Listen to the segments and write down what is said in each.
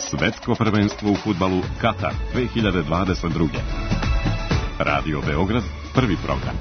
Svetsko prvenstvo u fudbalu Katar 2022. Radio Beograd, prvi program.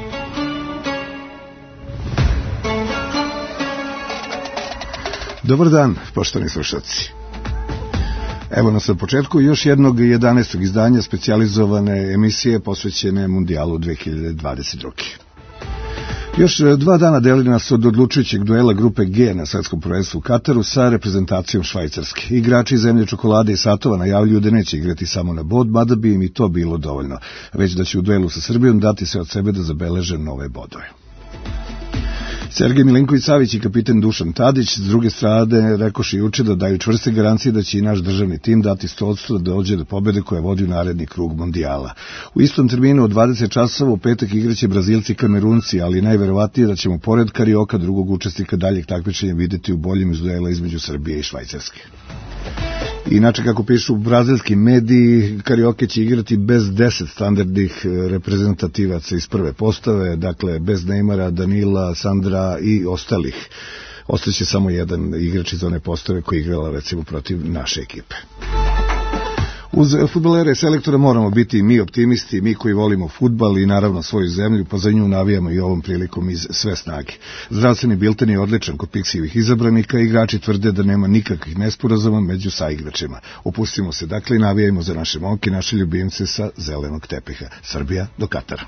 Dobar dan, poštovani slušalci. Evo nas na početku još jednog 11. izdanja specijalizovane emisije posvećene Mundijalu 2022. Još 2 dana deli nas od odlučujućeg duela grupe G na svetskom prvenstvu u Kataru sa reprezentacijom Švajcarske. Igrači zemlje čokolade i satova najavljuju da neće igrati samo na bod, mada bi im i to bilo dovoljno, već da će u duelu sa Srbijom dati sve od sebe da zabeleže nove bodove. Sergej Milinković-Savić i kapitan Dušan Tadić s druge strane rekoše juče da daju čvrste garancije da će i naš državni tim dati 100% da dođe do pobede koja vodi u naredni krug Mundijala. U istom terminu od 20 časova u petak igraće Brazilci i Kamerunci, ali najverovatnije da ćemo pored Karioka drugog učesnika daljeg takmičenja videti u boljim iz duela između Srbije i Švajcarske. Inače, kako pišu brazilski mediji, Karioke će igrati bez 10 standardnih reprezentativaca iz prve postave, dakle bez Neymara, Danila, Sandra i ostalih. Ostaće samo jedan igrač iz one postave koji je igrala recimo protiv naše ekipe. Uz fudbalere i selektora moramo biti i mi optimisti, mi koji volimo fudbal i naravno svoju zemlju, pa za nju navijamo i ovom prilikom iz sve snage. Zdravstveni bilten je odličan kod Piksijevih izabranika, igrači tvrde da nema nikakvih nesporazuma među saigračima. Opustimo se, dakle, i navijajmo za naše momke, naše ljubimce sa zelenog tepiha. Srbija do Katara.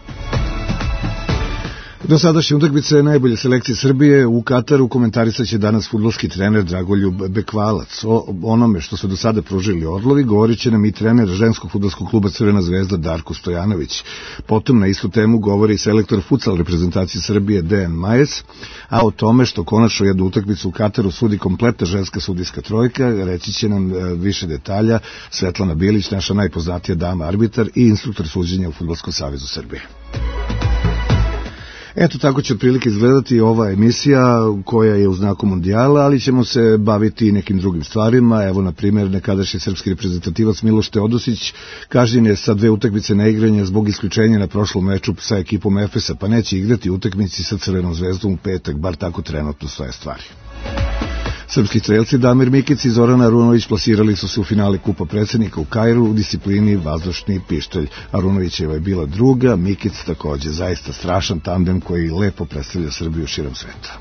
Do sadašnje utakmice najbolje selekcije Srbije u Kataru komentarisat će danas fudbalski trener Dragoljub Bekvalac. O onome što su do sada pružili Orlovi govorit će nam i trener ženskog fudbalskog kluba Crvena zvezda Darko Stojanović. Potom na istu temu govori selektor futsal reprezentacije Srbije Dejan Majes, a o tome što konačno jednu utakmicu u Kataru sudi kompletna ženska sudijska trojka reći će nam više detalja Svetlana Bilić, naša najpoznatija dama arbitar i instruktor suđenja u Fudbalskom savezu Srbije. Eto, tako će otprilike izgledati ova emisija koja je u znaku Mundijala, ali ćemo se baviti i nekim drugim stvarima. Evo, na primjer, nekadašnji srpski reprezentativac Miloš Teodosić kažnjen je sa 2 utakmice neigranja zbog isključenja na prošlom meču sa ekipom Efesa, pa neće igrati utakmici sa Crvenom zvezdom u petak, bar tako trenutno stoje stvari. Srpski strelci Damir Mikić i Zoran Arunović plasirali su se u finale Kupa predsjednika u Kairu u disciplini vazdušni pištolj. Arunovićeva je bila druga, Mikić takođe, zaista strašan tandem koji lepo predstavlja Srbiju širom sveta.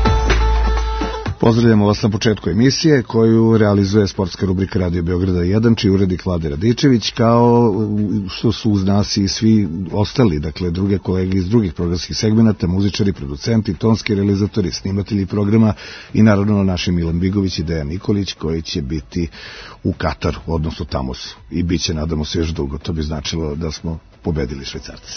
Pozdravljamo vas na početku emisije koju realizuje sportska rubrika Radio Beograda 1, čiji urednik Vlade Radičević, kao što su uz nas i svi ostali, dakle druge kolege iz drugih programskih segmenata, muzičari, producenti, tonski realizatori, snimatelji programa i naravno naši Milan Bigović i Dejan Nikolić koji će biti u Kataru, odnosno tamo su. I bit će, nadamo se, još dugo. To bi značilo da smo pobedili Švajcarce.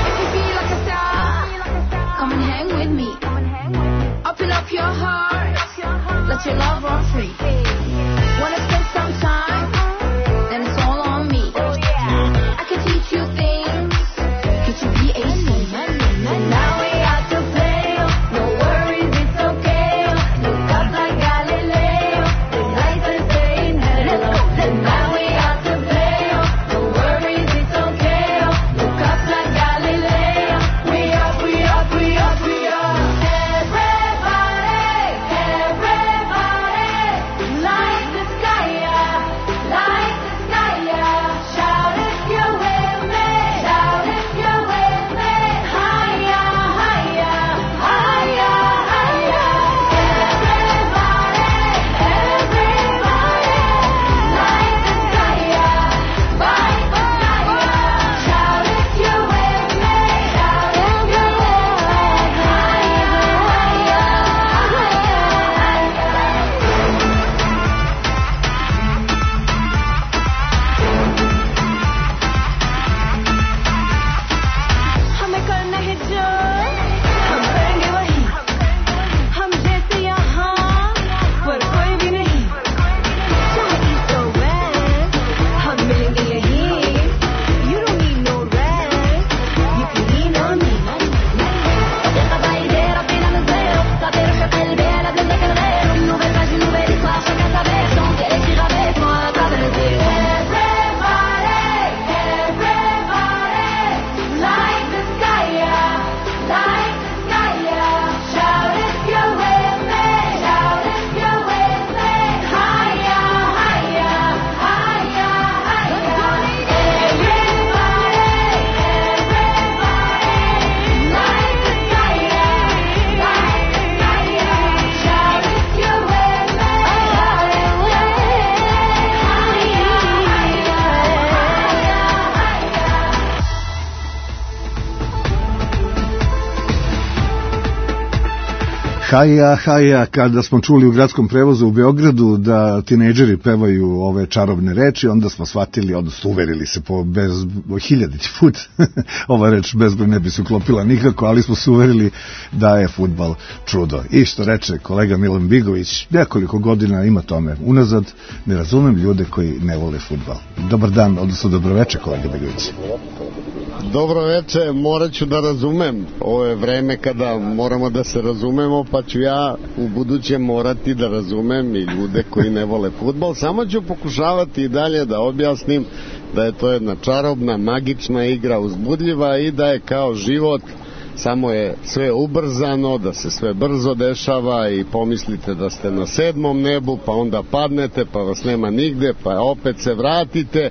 Open up your heart. want your love on free. Wanna spend some time, then it's all on me. I can teach you things, get you BAC. Now we out to play, no worries, it's okay. Look up like Galileo, the night is saying hello. Now we out to play, no worries, it's okay. Look up like Galileo, we up, we up, we up, we up. Light the sky, light the sky, shout if you're with me, shout if you're with me, higher, higher, higher, higher. Everybody, light the sky, shout if you're with me, shout if you're with me, higher, higher, हमें करना है जो हम करेंगे वही हम जैसे यहाँ पर कोई भी नहीं चाहे ईस्ट और वेस्ट हम मिलेंगे यहीं You don't need no rest You can lean on me Deja bailare appena lo zero Sapere che fai il bene Blende che non è Nube immagini, nube di qua Chacun sa version Viens écrire avec moi à travers le zéro Everybody Light the sky Shout if you're with me Shout if you're with me Higher, higher, higher, higher Everybody Light the sky Shout if you're with me Shout if you're with me Haja, haja, kada smo čuli u gradskom prevozu u Beogradu da tinejdžeri pevaju ove čarobne reči, onda smo shvatili, odnosno uverili se po hiljadići put, ova reč bezbroj ne bi se uklopila nikako, ali smo se uverili da je fudbal čudo. I što reče kolega Milan Bigović, nekoliko godina ima tome unazad, ne razumem ljude koji ne vole fudbal. Dobar dan, odnosno dobroveče kolega Bigović. Dobro veče, morat ću da razumem. Ovo je vreme kada moramo da se razumemo, pa ću ja u buduće morati da razumem i ljude koji ne vole fudbal. Samo ću pokušavati i dalje da objasnim da je to jedna čarobna, magična igra, uzbudljiva i da je kao život, samo je sve ubrzano, da se sve brzo dešava i pomislite da ste na 7. nebu, pa onda padnete, pa vas nema nigde, pa opet se vratite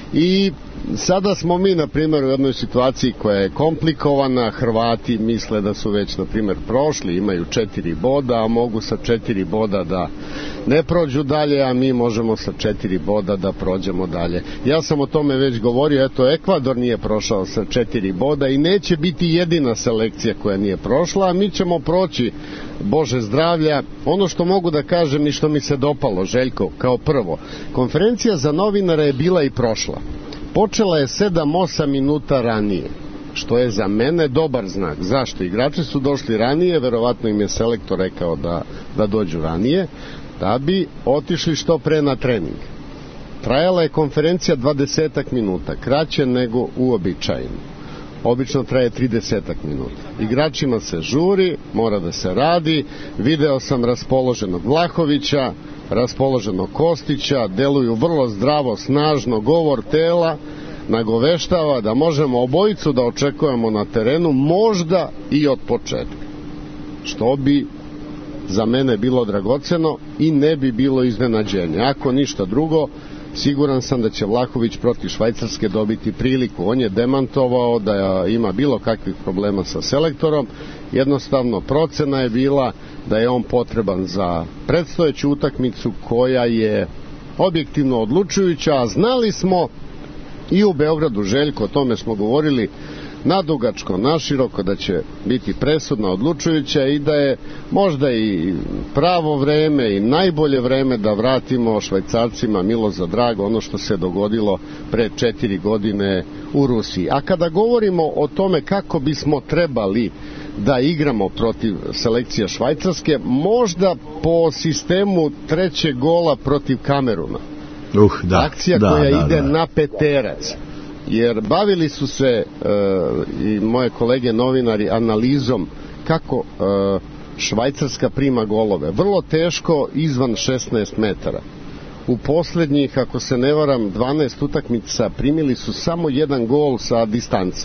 i sada smo mi, na primjer, u jednoj situaciji koja je komplikovana. Hrvati misle da su već, na primjer, prošli, imaju 4 boda, a mogu sa 4 boda da ne prođu dalje, a mi možemo sa 4 boda da prođemo dalje. Ja sam o tome već govorio, eto, Ekvador nije prošao sa 4 boda i neće biti jedina selekcija koja nije prošla, a mi ćemo proći, Bože zdravlja. Ono što mogu da kažem i što mi se dopalo, Željko, kao prvo, konferencija za novinare je bila i prošla. Počela je 7-8 minuta ranije, što je za mene dobar znak. Zašto? Igrači su došli ranije, verovatno im je selektor rekao da dođu ranije, da bi otišli što pre na trening. Trajala je konferencija 20 minuta, kraće nego uobičajeno. Obično traje 30 minuta. Igračima se žuri, mora da se radi. Video sam raspoloženog Vlahovića, raspoloženog Kostića, deluju vrlo zdravo, snažno, govor tela nagoveštava da možemo obojicu da očekujemo na terenu, možda i od početka. Što bi za mene bilo dragoceno i ne bi bilo iznenađenje. Ako ništa drugo, siguran sam da će Vlahović protiv Švajcarske dobiti priliku. On je demantovao da ima bilo kakvih problema sa selektorom. Jednostavno procena je bila da je on potreban za predstojeću utakmicu koja je objektivno odlučujuća, a znali smo i u Beogradu, Željko, o tome smo govorili nadugačko, naširoko, da će biti presudna, odlučujuća i da je možda i pravo vreme i najbolje vreme da vratimo Švajcarcima milo za drago ono što se dogodilo pre 4 godine u Rusiji. A kada govorimo o tome kako bismo trebali da igramo protiv selekcije Švajcarske, možda po sistemu trećeg gola protiv Kameruna. Akcija koja ide na peterac. Jer bavili su se i moje kolege novinari analizom kako Švajcarska prima golove. Vrlo teško izvan 16 metara. U poslednjih, ako se ne varam, 12 utakmica primili su samo jedan gol sa distance.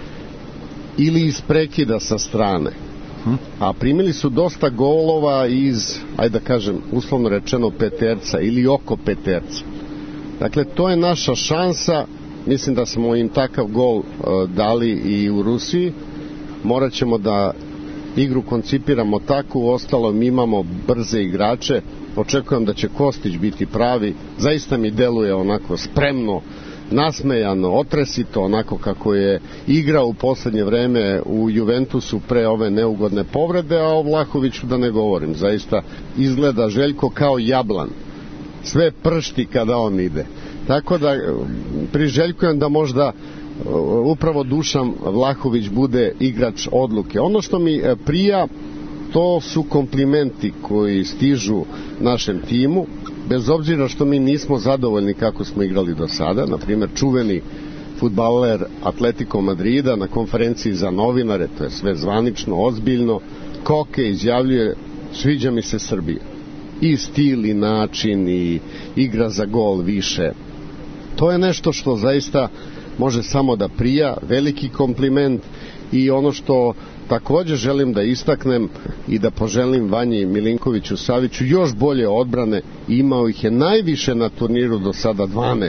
Ili iz prekida sa strane. A primili su dosta golova iz, ajde da kažem, uslovno rečeno peterca ili oko peterca. Dakle, to je naša šansa. Mislim da smo im takav gol dali i u Rusiji. Morat ćemo da igru koncipiramo tako, uostalo mi imamo brze igrače. Očekujem da će Kostić biti pravi. Zaista mi deluje onako spremno, nasmejano, otresito, onako kako je igrao u poslednje vreme u Juventusu pre ove neugodne povrede, a o Vlahoviću da ne govorim. Zaista izgleda Željko kao jablan. Sve pršti kada on ide. Tako da priželjkujem da možda upravo Dušan Vlahović bude igrač odluke. Ono što mi prija, to su komplimenti koji stižu našem timu, bez obzira što mi nismo zadovoljni kako smo igrali do sada. Na primjer, čuveni fudbaler Atletico Madrida na konferenciji za novinare, to je sve zvanično, ozbiljno, Koke izjavljuje: sviđa mi se Srbija. I stil, i način, i igra za gol više. To je nešto što zaista može samo da prija, veliki kompliment. I ono što takođe želim da istaknem i da poželim Vanji Milinkoviću Saviću još bolje odbrane, imao ih je najviše na turniru do sada, 12.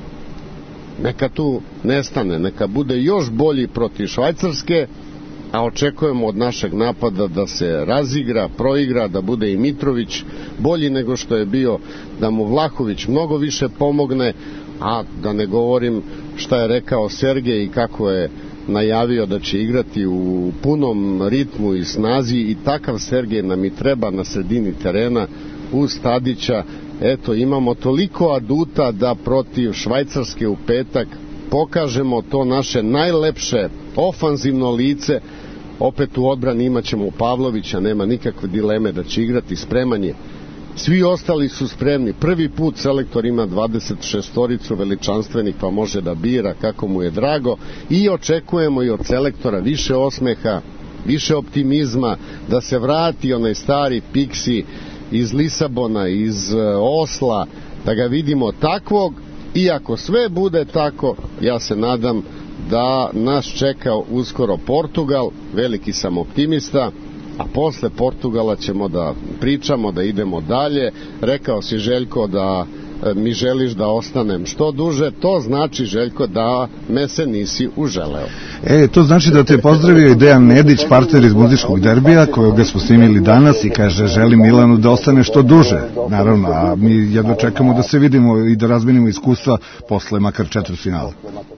Neka tu nestane, neka bude još bolji protiv Švajcarske, a očekujemo od našeg napada da se razigra, proigra, da bude i Mitrović bolji nego što je bio, da mu Vlahović mnogo više pomogne, a da ne govorim šta je rekao Sergej i kako je najavio da će igrati u punom ritmu i snazi, i takav Sergej nam i treba na sredini terena uz Tadića. Eto, imamo toliko aduta da protiv Švajcarske u petak pokažemo to naše najlepše ofanzivno lice. Opet u odbrani imat ćemo Pavlovića, nema nikakve dileme da će igrati, spreman je. Svi ostali su spremni. Prvi put selektor ima 26-toricu veličanstvenih, pa može da bira kako mu je drago, i očekujemo i od selektora više osmeha, više optimizma, da se vrati onaj stari Pixi iz Lisabona, iz Osla, da ga vidimo takvog. I ako sve bude tako, ja se nadam da nas čeka uskoro Portugal, veliki sam optimista, a posle Portugala ćemo da pričamo, da idemo dalje. Rekao si, Željko, da mi želiš da ostanem što duže, to znači, Željko, da me se nisi uželeo. To znači da te pozdravio i Dejan Nedić, partner iz muzičkog derbija, kojega smo snimili danas, i kaže: želim Milanu da ostane što duže. Naravno, a mi jedno čekamo da se vidimo i da razmenimo iskustva posle makar četvrtfinala.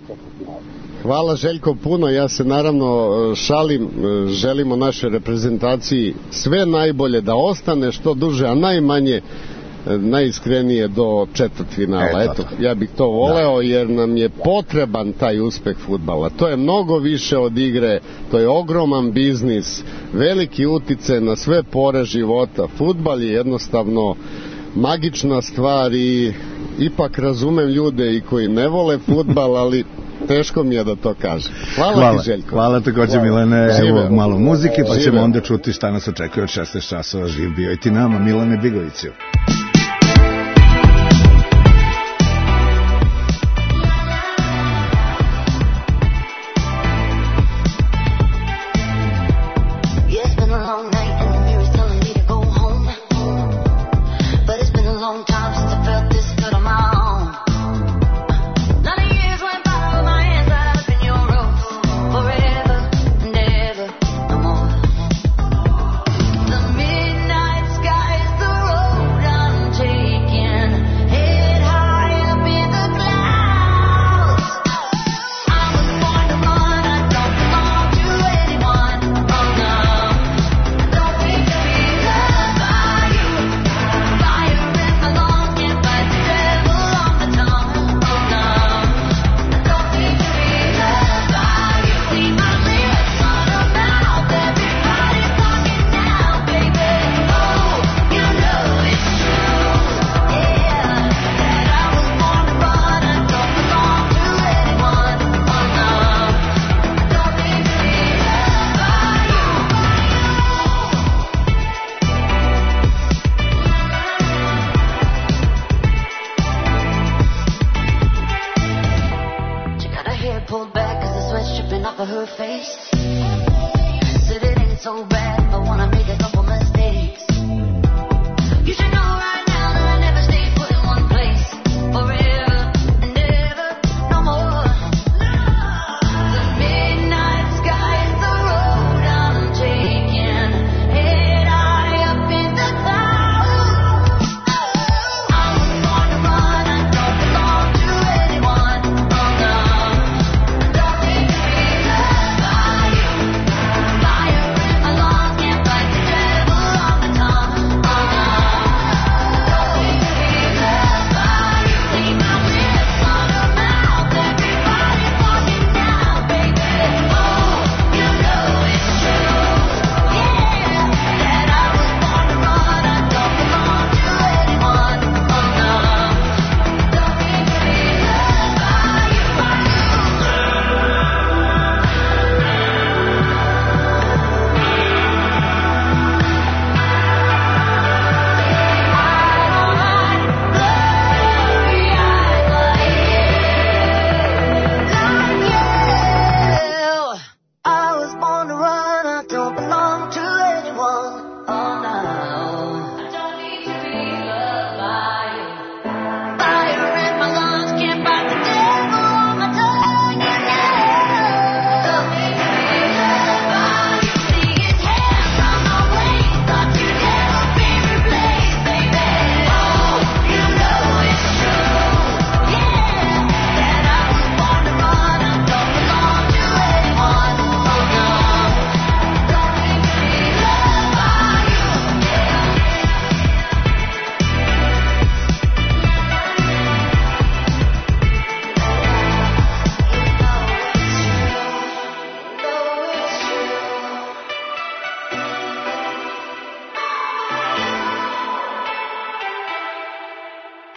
Hvala, Željko, puno. Ja se naravno šalim, želimo našoj reprezentaciji sve najbolje, da ostane što duže, a najmanje, najiskrenije do četvrtfinala. Eto, ja bih to voleo, jer nam je potreban taj uspeh fudbala. To je mnogo više od igre, to je ogroman biznis, veliki uticaj na sve pore života. Fudbal je jednostavno magična stvar i ipak razumem ljude i koji ne vole fudbal, ali teško mi je da to kažem. Hvala ti, Željko. Hvala takođe, Milane. Evo malo muzike, pa ćemo onda čuti šta nas očekuje od 16 časova. Živ bio i ti nama, Milane Bigoviću. Midnight sky is the road I'm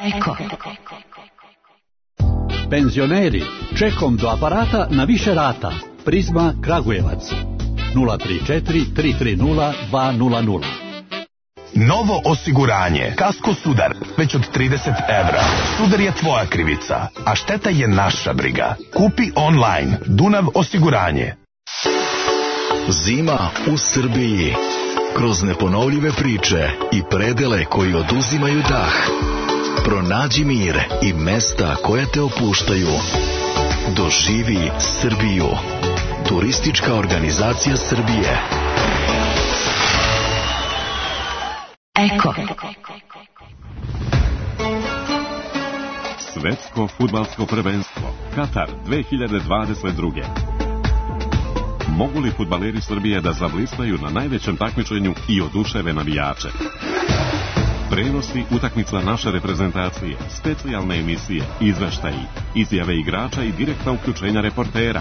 Eko. Penzioneri, čekom do aparata na više rata. Prizma Kragujevac 034 330 200. Novo osiguranje. Kasko Sudar. Već od 30 evra. Sudar je tvoja krivica, a šteta je naša briga. Kupi online. Dunav osiguranje. Zima u Srbiji. Kroz neponovljive priče i predele koji oduzimaju dah. Pronađi mir i mesta koja te opuštaju. Doživi Srbiju. Turistička organizacija Srbije. Eko. Svetsko fudbalsko prvenstvo Katar 2022. Mogu li fudbaleri Srbije da zablistaju na najvećem takmičenju i oduševe navijače? Prenosi utakmica naše reprezentacije, specijalne emisije, izveštaji, izjave igrača i direktna uključenja reportera.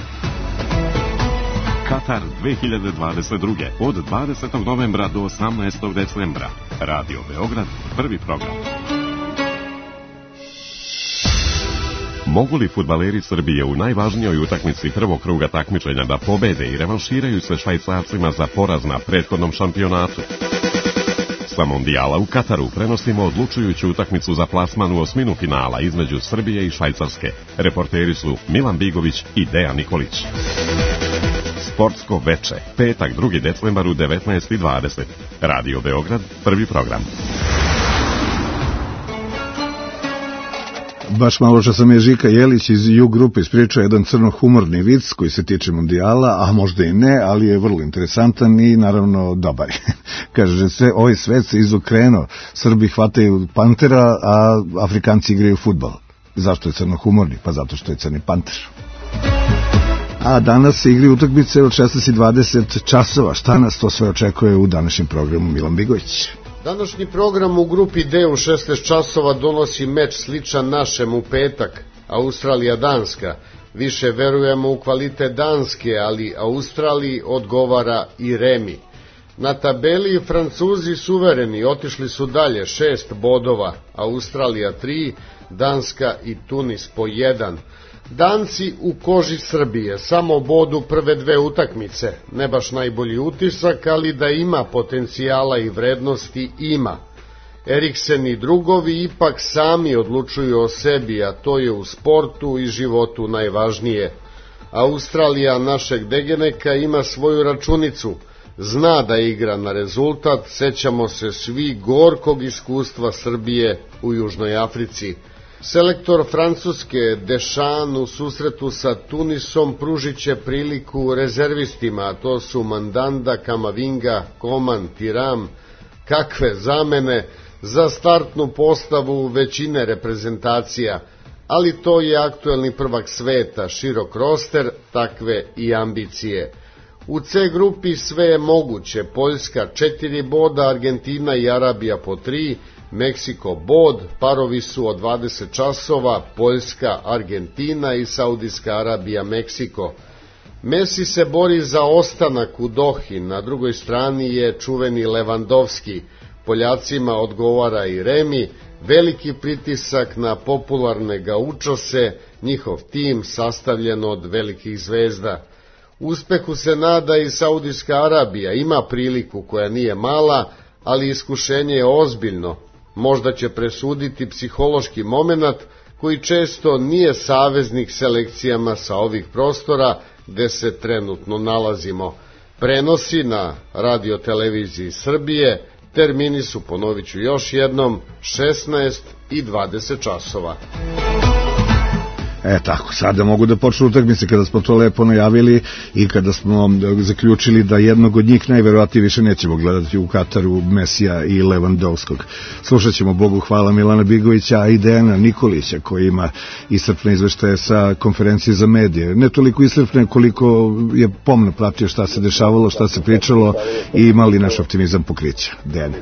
Katar 2022. od 20. novembra do 18. decembra. Radio Beograd, prvi program. Mogu li fudbaleri Srbije u najvažnijoj utakmici prvog kruga takmičenja da pobede i revanširaju se Švajcarcima za poraz na prethodnom šampionatu? Sa Mondijala u Kataru prenosimo odlučujuću utakmicu za plasman u osminu finala između Srbije i Švajcarske. Reporteri su Milan Bigović i Dejan Nikolić. Sportsko veče, petak 2. decembar u 19:20. Radio Beograd, prvi program. Baš malo što sam je Žika Jelić iz U grupe ispričao jedan crno-humorni vic koji se tiče Mundijala, a možda i ne, ali je vrlo interesantan i naravno dobar. Kaže se, ovaj svet se izokrenuo, Srbi hvataju pantera, a Afrikanci igraju fudbal. Zašto je crno-humorni? Pa zato što je crni panter. A danas se igri utakmice od 16:20 časova. Šta nas to sve očekuje u današnjem programu, Milan Bigović? Današnji program u grupi D u 16 časova donosi meč sličan našem u petak, Australija-Danska. Više verujemo u kvalitet Danske, ali Australiji odgovara i remi. Na tabeli Francuzi suvereni, otišli su dalje, 6 bodova, Australija 3, Danska i Tunis po 1. Danci u koži Srbije, samo bodu prve dve utakmice, ne baš najbolji utisak, ali da ima potencijala i vrednosti ima. Eriksen i drugovi ipak sami odlučuju o sebi, a to je u sportu i životu najvažnije. Australija našeg Degeneka ima svoju računicu, zna da igra na rezultat, sećamo se svi gorkog iskustva Srbije u Južnoj Africi. Selektor Francuske Deschamps u susretu sa Tunisom pružit će priliku rezervistima, a to su Mandanda, Kamavinga, Koman, Tiram. Kakve zamene za startnu postavu većine reprezentacija, ali to je aktuelni prvak sveta, širok roster, takve i ambicije. U C grupi sve je moguće, Poljska 4 boda, Argentina i Arabija po 3, Meksiko bod, parovi su od 20 časova, Poljska, Argentina i Saudijska Arabija, Meksiko. Messi se bori za ostanak u Dohi, na drugoj strani je čuveni Levandovski. Poljacima odgovara i remi, veliki pritisak na popularne gaučose, njihov tim sastavljen od velikih zvezda. Uspehu se nada i Saudijska Arabija, ima priliku koja nije mala, ali iskušenje je ozbiljno. Možda će presuditi psihološki momenat koji često nije saveznik selekcijama sa ovih prostora gde se trenutno nalazimo. Prenosi na radioteleviziji Srbije, termini su, ponovit ću još jednom, 16:20 časova. Tako, sada mogu da počnu utakmice kada smo to lepo najavili i kada smo zaključili da jednog od njih najverovatnije više nećemo gledati u Kataru, Mesija i Levandovskog. Slušat ćemo, Bogu hvala, Milana Bigovića i Dejana Nikolića koji ima iscrpne izveštaje sa konferencije za medije. Ne toliko iscrpne koliko je pomno pratio šta se dešavalo, šta se pričalo i imali naš optimizam pokrića. Dejane.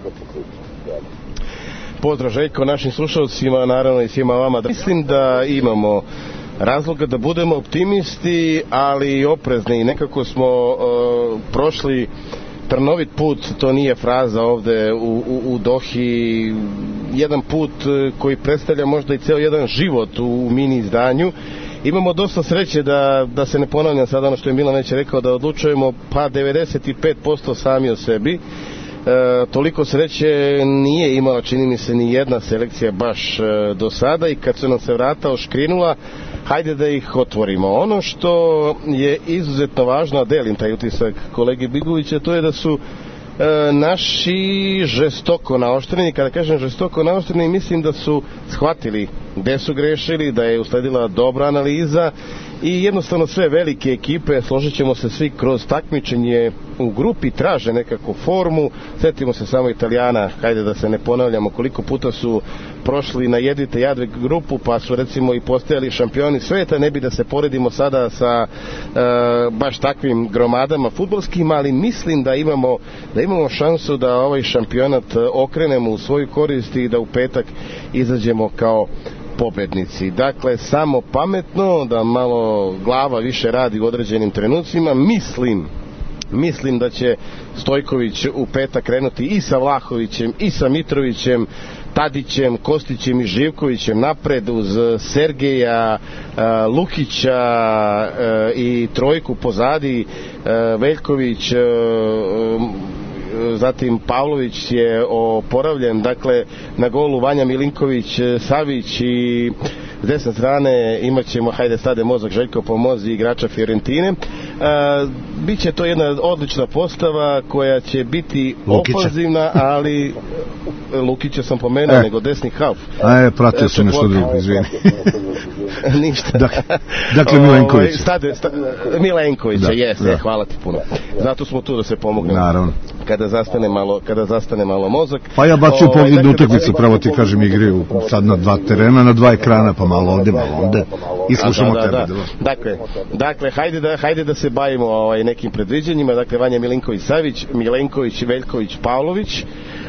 Pozdrav Željko našim slušalcima, naravno i svima vama. Mislim da imamo razloga da budemo optimisti, ali i oprezni. Nekako smo prošli trnovit put, to nije fraza ovde u Dohi, jedan put koji predstavlja možda i ceo jedan život u mini izdanju. Imamo dosta sreće da se ne ponavljam sada ono što je Milan već rekao, da odlučujemo pa 95% sami o sebi. Toliko sreće nije imala, čini mi se, ni jedna selekcija baš do sada, i kad su nam se vrata oškrinula, hajde da ih otvorimo. Ono što je izuzetno važno, a delim taj utisak kolege Bigovića, to je da su naši žestoko naoštreni. Kada kažem žestoko naoštreni, mislim da su shvatili gde su grešili, da je usledila dobra analiza i jednostavno sve velike ekipe, složit ćemo se svi, kroz takmičenje u grupi traže nekakvu formu. Sjetimo se samo Italijana, hajde da se ne ponavljamo koliko puta su prošli na jedvite jadve grupu, pa su recimo i postajali šampioni sveta. Ne bi da se poredimo sada sa baš takvim gromadama fudbalskim, ali mislim da imamo šansu da ovaj šampionat okrenemo u svoju korist i da u petak izađemo kao pobednici. Dakle, samo pametno, da malo glava više radi u određenim trenucima. Mislim da će Stojković u petak krenuti i sa Vlahovićem i sa Mitrovićem, Tadićem, Kostićem i Živkovićem napred, uz Sergeja, Lukića i trojku pozadi, Veljković, zatim Pavlović je oporavljen, dakle na golu Vanja Milinković, Savić, i s desne strane imat ćemo, hajde stade mozak, Željko Pomozi, igrača Fiorentine. Biće to jedna odlična postava koja će biti ofanzivna, ali Lukića sam pomenuo, nego desni half. Pratio sam nešto drugo, izvini. Ništa. Dakle, Milenković. Milenkovića, jeste, hvala ti puno. Zato smo tu da se pomognemo. Naravno. Kada zastane malo mozak. Pa ja bacio pogled na utakmicu, pravo ti kažem, igraju sad na 2 terena, na 2 ekrana, pa malo ovde, malo ovde. I slušamo tebe. Dakle, hajde da se bavimo nekim predviđanjima. Dakle, Vanja Milinković, Savić, Milenković, Veljković, Pavlović.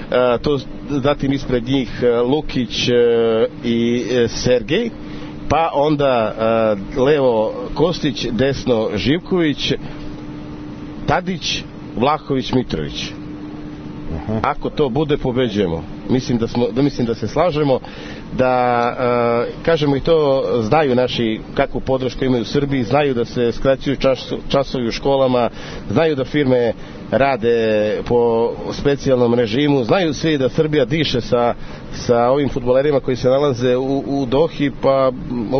Zatim ispred njih Lukić i Sergej. Pa onda levo Kostić, desno Živković, Tadić, Vlahović, Mitrović. Ako to bude, pobeđujemo. Mislim da se slažemo, da kažemo, i to znaju naši kakvu podršku imaju u Srbiji, znaju da se skraćuju časovi u školama, znaju da firme rade po specijalnom režimu, znaju svi da Srbija diše sa ovim fudbalerima koji se nalaze u Dohi, pa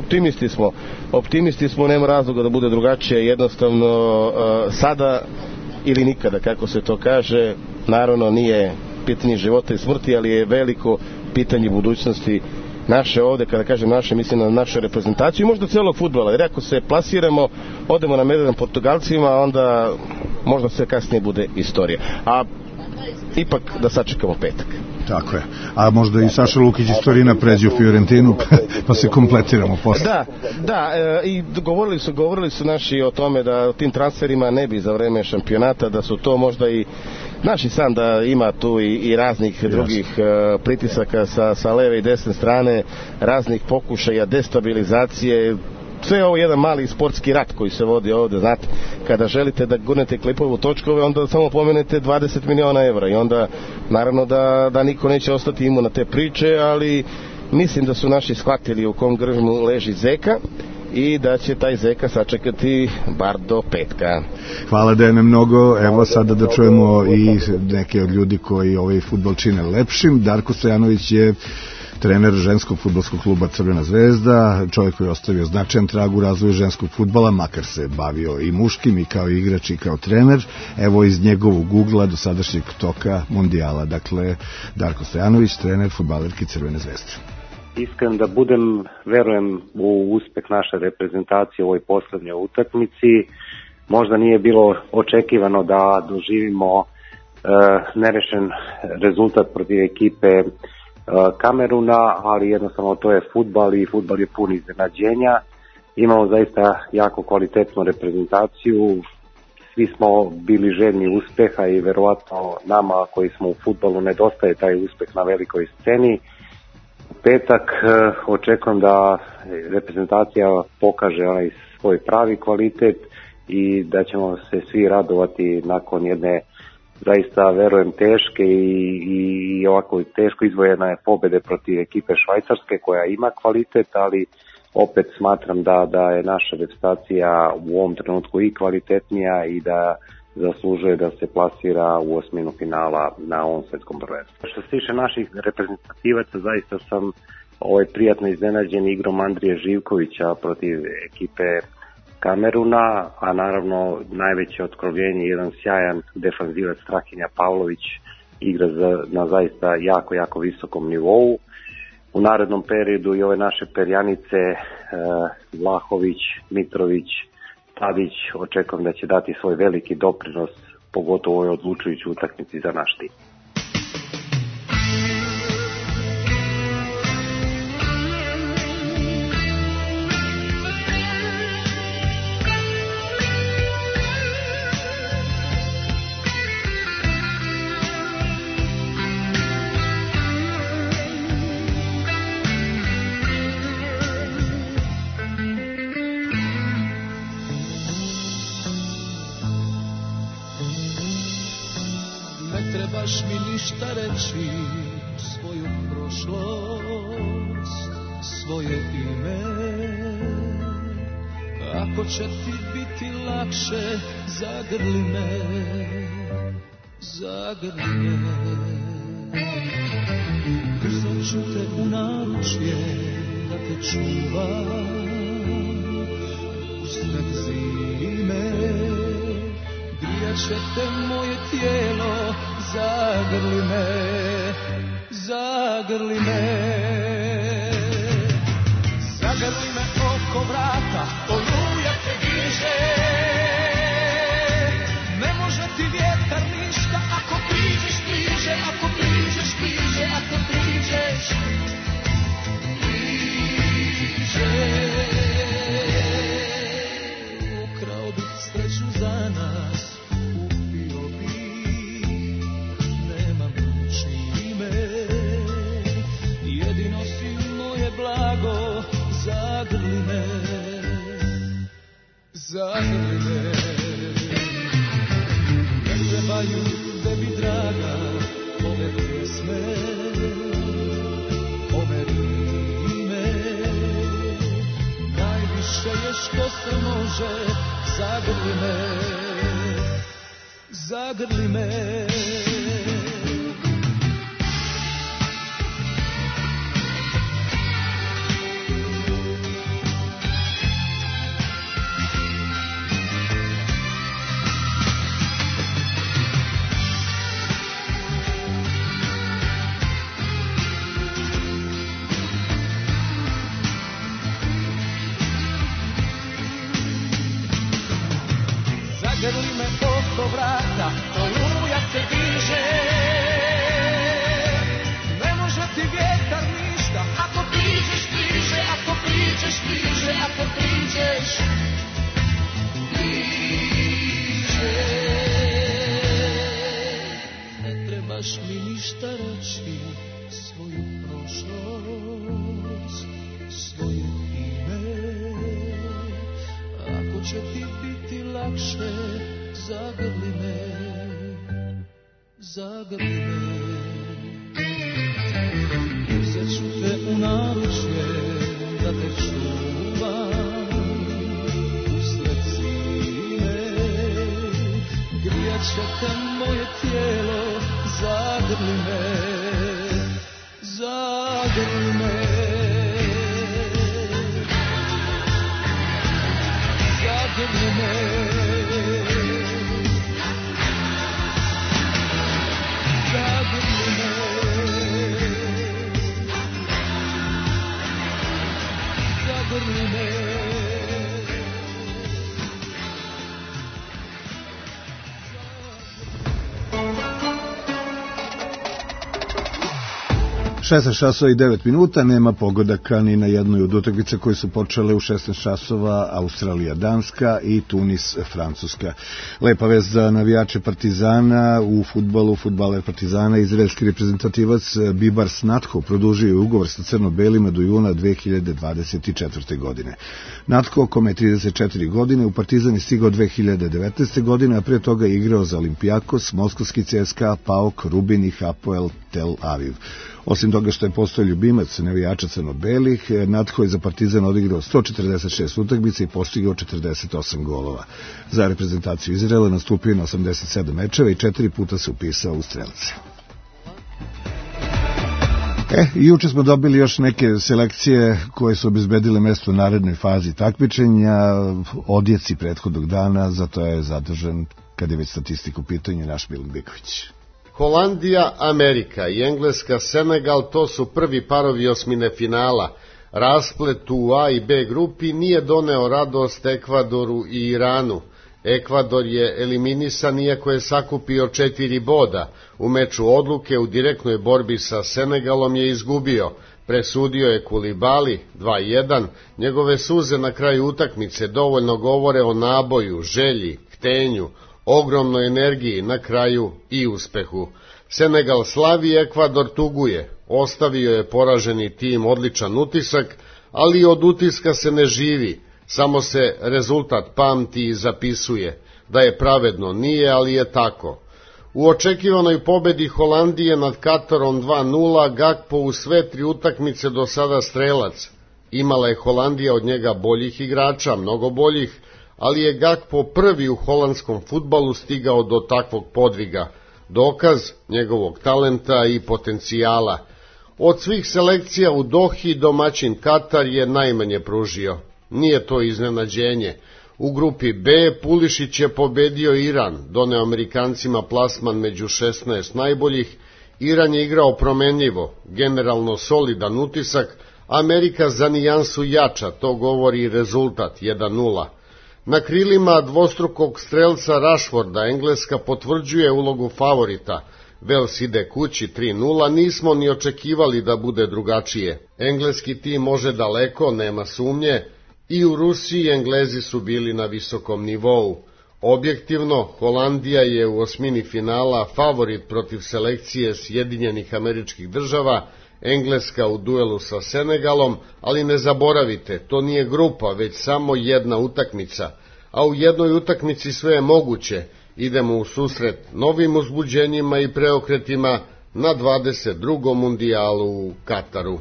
optimisti smo, nema razloga da bude drugačije. Jednostavno sada ili nikada, kako se to kaže. Naravno nije pitanje života i smrti, ali je veliko pitanje budućnosti naše ovde. Kada kažem naše, mislim na našu reprezentaciju i možda celog fudbala, jer ako se plasiramo, odemo na medaljan Portugalcima, onda možda sve kasnije bude istorija. A ipak da sačekamo petak. Tako je. A možda i Saša Lukić iz Torina pređe u Fiorentinu, pa se kompletiramo posle. Da, i govorili su naši o tome da o tim transferima ne bi za vreme šampionata, da su to možda i naši san, da ima tu i raznih drugih pritisaka sa leve i desne strane, raznih pokušaja destabilizacije. Sve je ovo jedan mali sportski rat koji se vodi ovde, znate, kada želite da gurnete klipovu točkove, onda samo pomenete 20 miliona evra i onda naravno da niko neće ostati imun na te priče, ali mislim da su naši shvatili u kom gržmu leži zeka i da će taj zeka sačekati bar do petka. Hvala Dejane mnogo. Evo sada da čujemo i neke od ljudi koji ovaj fudbal čine lepšim. Darko Stojanović je trener ženskog fudbalskog kluba Crvena zvezda, čovjek koji je ostavio značajan trag u razvoju ženskog fudbala, makar se bavio i muškim, i kao igrač i kao trener. Evo iz njegovog ugla do sadašnjeg toka mundijala. Dakle, Darko Stojanović, trener fudbalerki Crvene zvezde. Iskren da budem, verujem u uspeh naše reprezentacije u ovoj poslednjoj utakmici. Možda nije bilo očekivano da doživimo nerešen rezultat protiv ekipe Kameruna, ali jednostavno to je fudbal i fudbal je pun iznenađenja. Imamo zaista jako kvalitetnu reprezentaciju, svi smo bili željni uspeha i verovatno nama koji smo u fudbalu nedostaje taj uspeh na velikoj sceni. U petak očekujem da reprezentacija pokaže onaj svoj pravi kvalitet i da ćemo se svi radovati nakon jedne zaista verujem teške i ovako teško izvojena je pobede protiv ekipe Švajcarske koja ima kvalitet, ali opet smatram da je naša reprezentacija u ovom trenutku i kvalitetnija i da zaslužuje da se plasira u osminu finala na ovom svetskom prvenstvu. Što se tiče naših reprezentativaca, zaista sam prijatno iznenađen igrom Andrije Živkovića protiv ekipe Kameruna, a naravno najveće otkrovljenje, jedan sjajan defanzivac Strahinja Pavlović igra na zaista jako visokom nivou. U narednom periodu i ove naše perjanice Vlahović, Mitrović, Tadić, očekujem da će dati svoj veliki doprinos, pogotovo u ovoj odlučujućoj utakmici za naš tim. Trebaš mi ništa reći, svoju prošlost, svoje ime. Ako će ti biti lakše, zagrli me, zagrli me. Uzet ću te u naručje da te čuvam usred zime. Grijat će te moje tijelo, zagrli me, zagrli me. Zagrli me oko vrata, oluja te diže. Ne može ti vjetar ništa ako priđeš bliže, ako priđeš bliže, ako priđeš bliže. Ukrao bih sreću za nas, upio bih, nemam čime. Jedino si moje blago, zagrli me, zagrli me. Ne trebaju tebi draga ove pjesme, ove rime. Najviše je što se može, zagrli me, zagrli me. Zagrli me oko vrata, oluja te diže. Ne može ti vjetar ništa ako priđeš bliže, ako priđeš bliže, ako priđeš bliže. Ne trebaš mi ništa reći, svoju prošlost, svoje ime. Ako će ti biti lakše, zagrli me, zagrli me. Uzet ću te u naručje da te čuvam usred zime. Grijat će te moje tijelo, zagrli me, zagrli me. Zagrli me, zagrli me, zagrli me. 16 časova i 9 minuta, nema pogodaka ni na jednoj od utakmica koje su počele u 16 časova, Australija, Danska i Tunis, Francuska. Lepa vest za navijače Partizana u fudbalu, fudbaler Partizana, izraelski reprezentativac Bibars Natho produžio je ugovor sa crno-belima do juna 2024. godine. Natho, kome je 34 godine, u Partizan je stigao 2019. godine, a pre toga je igrao za Olimpijakos, Moskovski CSKA, PAOK, Rubin i Hapoel Tel Aviv. Osim toga što je postao ljubimac navijača crno-belih, Natho je za Partizan odigrao 146 utakmica i postigao 48 golova. Za reprezentaciju Izraela nastupio na 87 mečeva i 4 puta se upisao u strelce. Juče smo dobili još neke selekcije koje su obezbedile mesto u narednoj fazi takmičenja, odjeci prethodnog dana, zato je zadržan, kad je već statistika u pitanju, naš Milan Biković. Holandija, Amerika i Engleska, Senegal, to su prvi parovi osmine finala. Rasplet u A i B grupi nije doneo radost Ekvadoru i Iranu. Ekvador je eliminisan iako je sakupio 4 boda. U meču odluke u direktnoj borbi sa Senegalom je izgubio. Presudio je Kulibali 2:1. Njegove suze na kraju utakmice dovoljno govore o naboju, želji, htenju, ogromnoj energiji, na kraju i uspehu. Senegal slavi, Ekvador tuguje. Ostavio je poraženi tim odličan utisak, ali od utiska se ne živi, samo se rezultat pamti i zapisuje. Da je pravedno nije, ali je tako. U očekivanoj pobedi Holandije nad Katarom 2:0, Gakpo u sve 3 utakmice do sada strelac. Imala je Holandija od njega boljih igrača, mnogo boljih, ali je Gakpo prvi u holandskom fudbalu stigao do takvog podviga, dokaz njegovog talenta i potencijala. Od svih selekcija u Dohi domaćin Katar je najmanje pružio. Nije to iznenađenje. U grupi B Pulišić je pobedio Iran, doneo Amerikancima plasman među 16 najboljih. Iran je igrao promenljivo, generalno solidan utisak, Amerika za nijansu jača, to govori rezultat 1:0. Na krilima dvostrukog strelca Rashforda Engleska potvrđuje ulogu favorita. Wales ide kući 3:0, nismo ni očekivali da bude drugačije. Engleski tim može daleko, nema sumnje, i u Rusiji Englezi su bili na visokom nivou. Objektivno, Holandija je u osmini finala favorit protiv selekcije Sjedinjenih Američkih Država, Engleska u duelu sa Senegalom, ali ne zaboravite, to nije grupa, već samo jedna utakmica, a u jednoj utakmici sve je moguće. Idemo u susret novim uzbuđenjima i preokretima na 22. mundijalu u Kataru.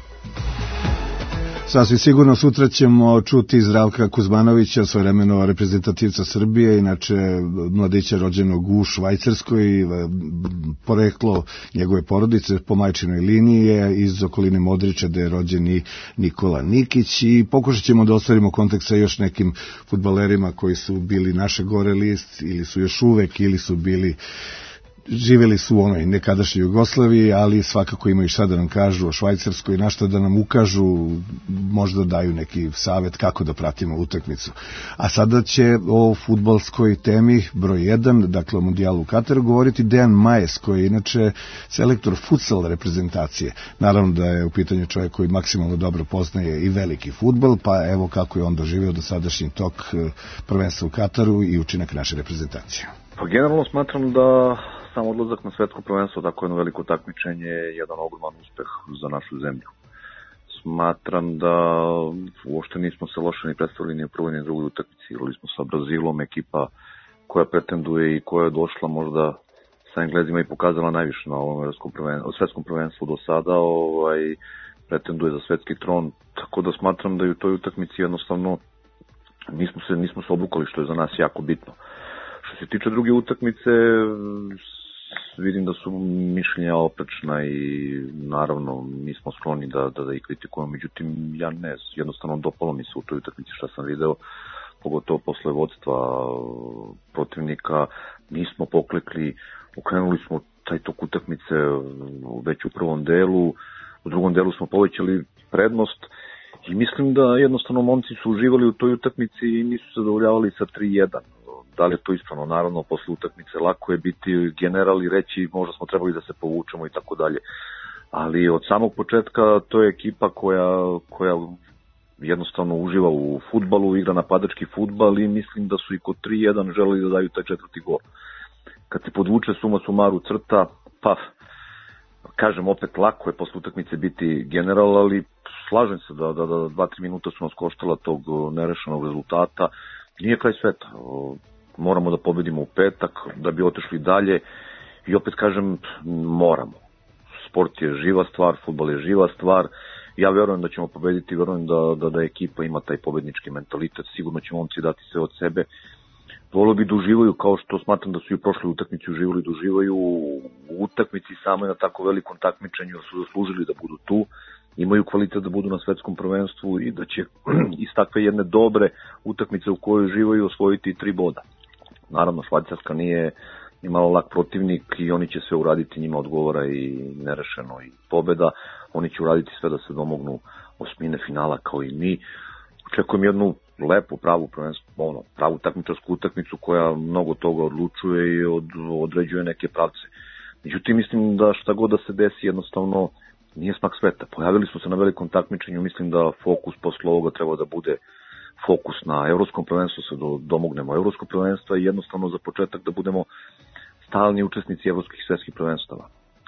Sasvim sigurno sutra ćemo čuti Zdravka Kuzmanovića, svojevremeno reprezentativca Srbije, inače mladića rođenog u Švajcarskoj, poreklo njegove porodice po majčinoj liniji je iz okoline Modrića, gde je rođen i Nikola Nikić, i pokušat ćemo da ostvarimo kontakt sa još nekim fudbalerima koji su bili naše gore list ili su još uvek ili su bili živjeli su u onoj nekadašnjoj Jugoslaviji, ali svakako imaju šta da nam kažu o Švajcarskoj, na šta da nam ukažu, možda daju neki savjet kako da pratimo utakmicu. A sada će o fudbalskoj temi broj 1, dakle o mundijalu u Kataru, govoriti Dejan Majes, koji je inače selektor futsal reprezentacije. Naravno da je u pitanju čovjek koji maksimalno dobro poznaje i veliki fudbal, pa evo kako je on doživio dosadašnji tok prvenstva u Kataru i učinak naše reprezentacije. Pa generalno smatram da sam odlazak na svetsko prvenstvo, tako jedno veliko takmičenje, je jedan ogroman uspeh za našu zemlju. Smatram da uopšte nismo se loše ni predstavili ni u prvoj ni drugoj utakmici. Igrali smo sa Brazilom, ekipa koja pretenduje i koja je došla možda sa Englezima i pokazala najviše na ovom svetskom prvenstvu do sada, pretenduje za svetski tron, tako da smatram da i u toj utakmici jednostavno nismo se obrukali, što je za nas jako bitno. Što se tiče druge utakmice, vidim da su mišljenja oprečna i naravno nismo skloni da ih kritikujemo, međutim ja ne, jednostavno dopalo mi se u toj utakmici šta sam video, pogotovo posle vodstva protivnika, nismo poklekli, okrenuli smo taj tok utakmice već u prvom delu, u drugom delu smo povećali prednost i mislim da jednostavno momci su uživali u toj utakmici i nisu se zadovoljavali sa 3:1. Da li je to ispravno? Naravno, posle utakmice lako je biti general i reći možda smo trebali da se povučemo i tako dalje. ali od samog početka to je ekipa koja jednostavno uživa u fudbalu, igra napadački fudbal i mislim da su i kod 3-1 želeli da daju taj četvrti gol. Kad se podvuče suma sumaru crta, pa kažem opet lako je posle utakmice biti general, ali slažem se da 2-3 minuta su nas koštala tog nerešenog rezultata. Nije kraj sveta. Moramo da pobedimo u petak da bi otišli dalje i opet kažem moramo. Sport je živa stvar, fudbal je živa stvar. Ja verujem da ćemo pobediti, verujem da ekipa ima taj pobednički mentalitet, sigurno će momci dati sve od sebe. Volio bi da uživaju kao što smatram da su i u prošloj utakmici uživali, da uživaju u utakmici samo na tako velikom takmičenju, su zaslužili da budu tu, imaju kvalitet da budu na svetskom prvenstvu i da će iz takve jedne dobre utakmice u kojoj uživaju osvojiti 3 boda. Naravno, Švajcarska nije imala lak protivnik i oni će sve uraditi, njima odgovara i nerešeno i pobeda. Oni će uraditi sve da se domognu osmine finala kao i mi. Očekujem jednu lepu, pravu takmičarsku utakmicu koja mnogo toga odlučuje i određuje neke pravce. Međutim, mislim da šta god da se desi jednostavno nije smak sveta. Pojavili smo se na velikom takmičenju, mislim da fokus posle ovoga treba da bude fokus na evropskom prvenstvu, se domognemo evropskog prvenstva i jednostavno za početak da budemo stalni učesnici evropskih i svetskih prvenstava.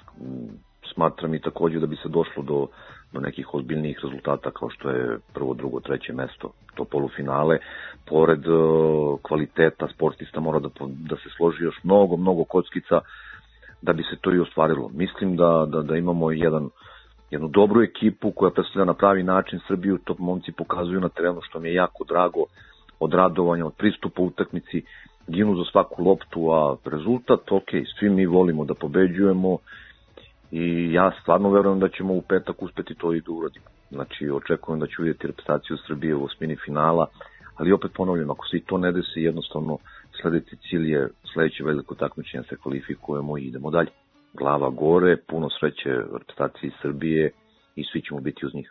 Smatram i takođe da bi se došlo do nekih ozbiljnijih rezultata kao što je prvo, drugo, treće mesto, to polufinale. Pored kvaliteta sportista mora da se složi još mnogo kockica da bi se to i ostvarilo. Mislim da imamo jednu dobru ekipu koja predstavlja na pravi način Srbiju, to momci pokazuju na terenu što mi je jako drago, od radovanja, od pristupa utakmici, ginu za svaku loptu, a rezultat, svi mi volimo da pobeđujemo i ja stvarno verujem da ćemo u petak uspeti to i da uradimo. Znači, očekujem da ću vidjeti reprezentaciju Srbije u osmini finala, ali opet ponavljam, ako se i to ne desi, jednostavno sledeći cilj je sledeće veliko takmičenje, se kvalifikujemo i idemo dalje. Glava gore, puno sreće reprezentaciji Srbije i svi ćemo biti uz njih.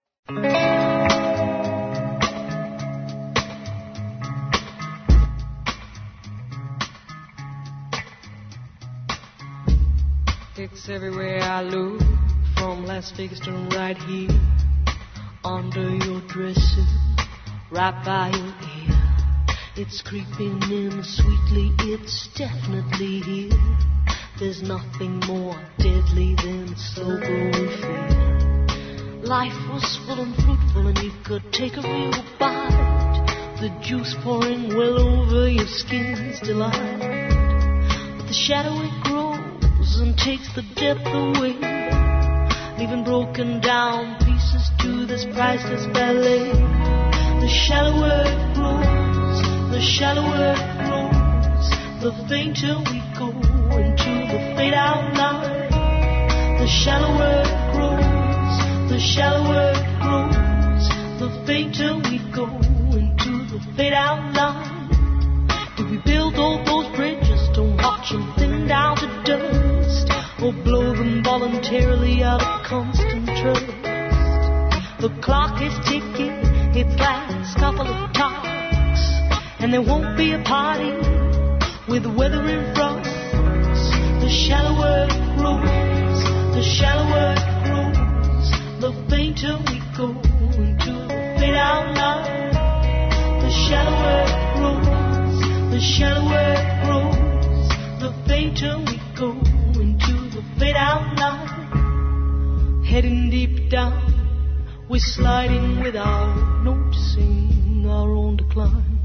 It's everywhere I look, from Las Vegas to right here, under your dresses, right by your ear. It's creeping in sweetly, it's definitely here. There's nothing more deadly than slow growing fear. Life was full and fruitful and you could take a real bite. The juice pouring well over your skin's delight. But the shadow it grows and takes the depth away, leaving broken down pieces to this priceless ballet. The shallower it grows, the shallower it grows, the fainter we go into the fade out line. The shallower it grows, the shallower it grows, the fainter we go into the fade out line. Did we build all those bridges to watch them thin down to dust, or blow them voluntarily out of constant trust? The clock is ticking, its last couple of talks, and there won't be a party with the weather in front. The shallower it grows, the shallower it grows, the fainter we go into the fade out line. The shallower it grows, the shallower it grows, the fainter we go into the fade out line. Heading deep down, we're sliding without noticing our own decline.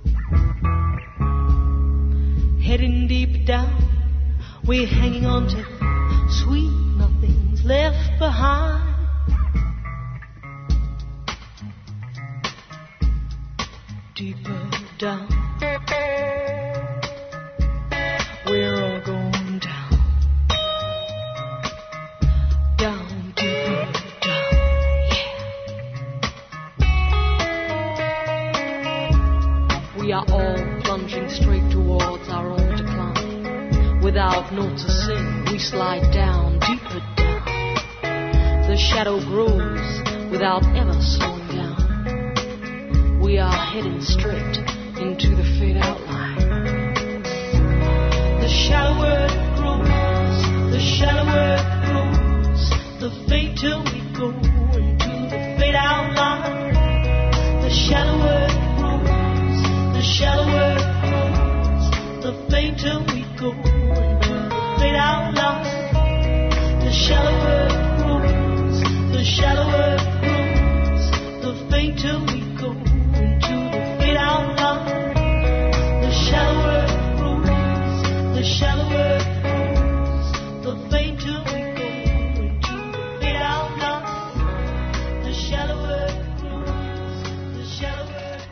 Heading deep down, we're hanging on to sweet nothings left behind. Deeper down, we're all going down. Down, deeper down, yeah. We are all plunging straight towards our own decline. Without notes to sing, we slide down, deeper down. The shadow grows without ever slowing down. We are heading straight into the fade out line. The shallower it grows, the shallower it grows, the fate till we go into the fade out line. The shallower it grows, the shallower it grows, the fate till we go into the fade out line. The shallower it grows, the shallower it grows, the fate till we go into the fade out line. The shallower it grows, the shallower it grows, the fate till we go into the fade out line. The shallower it grows, the shallower it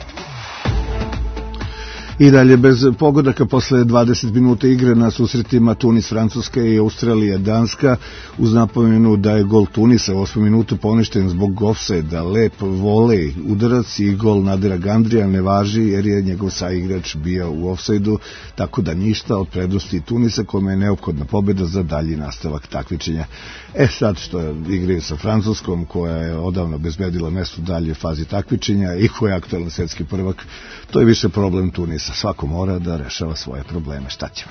I dalje bez pogodaka posle 20 minuta igre na susretima Tunis, Francuska i Australija, Danska, uz napomenu da je gol Tunisa u 8. minutu poništen zbog ofsajda, lep volej, udarac i gol Nadira Gandrija ne važi jer je njegov saigrač bio u ofsajdu, tako da ništa od prednosti Tunisa kome je neophodna pobjeda za dalji nastavak takmičenja. Sad što igraju sa Francuskom, koja je odavno obezbedila mesto u daljoj fazi takmičenja i koja je aktuelni svetski prvak, to je više problem Tunisa. Svako mora da rešava svoje probleme, šta ćemo.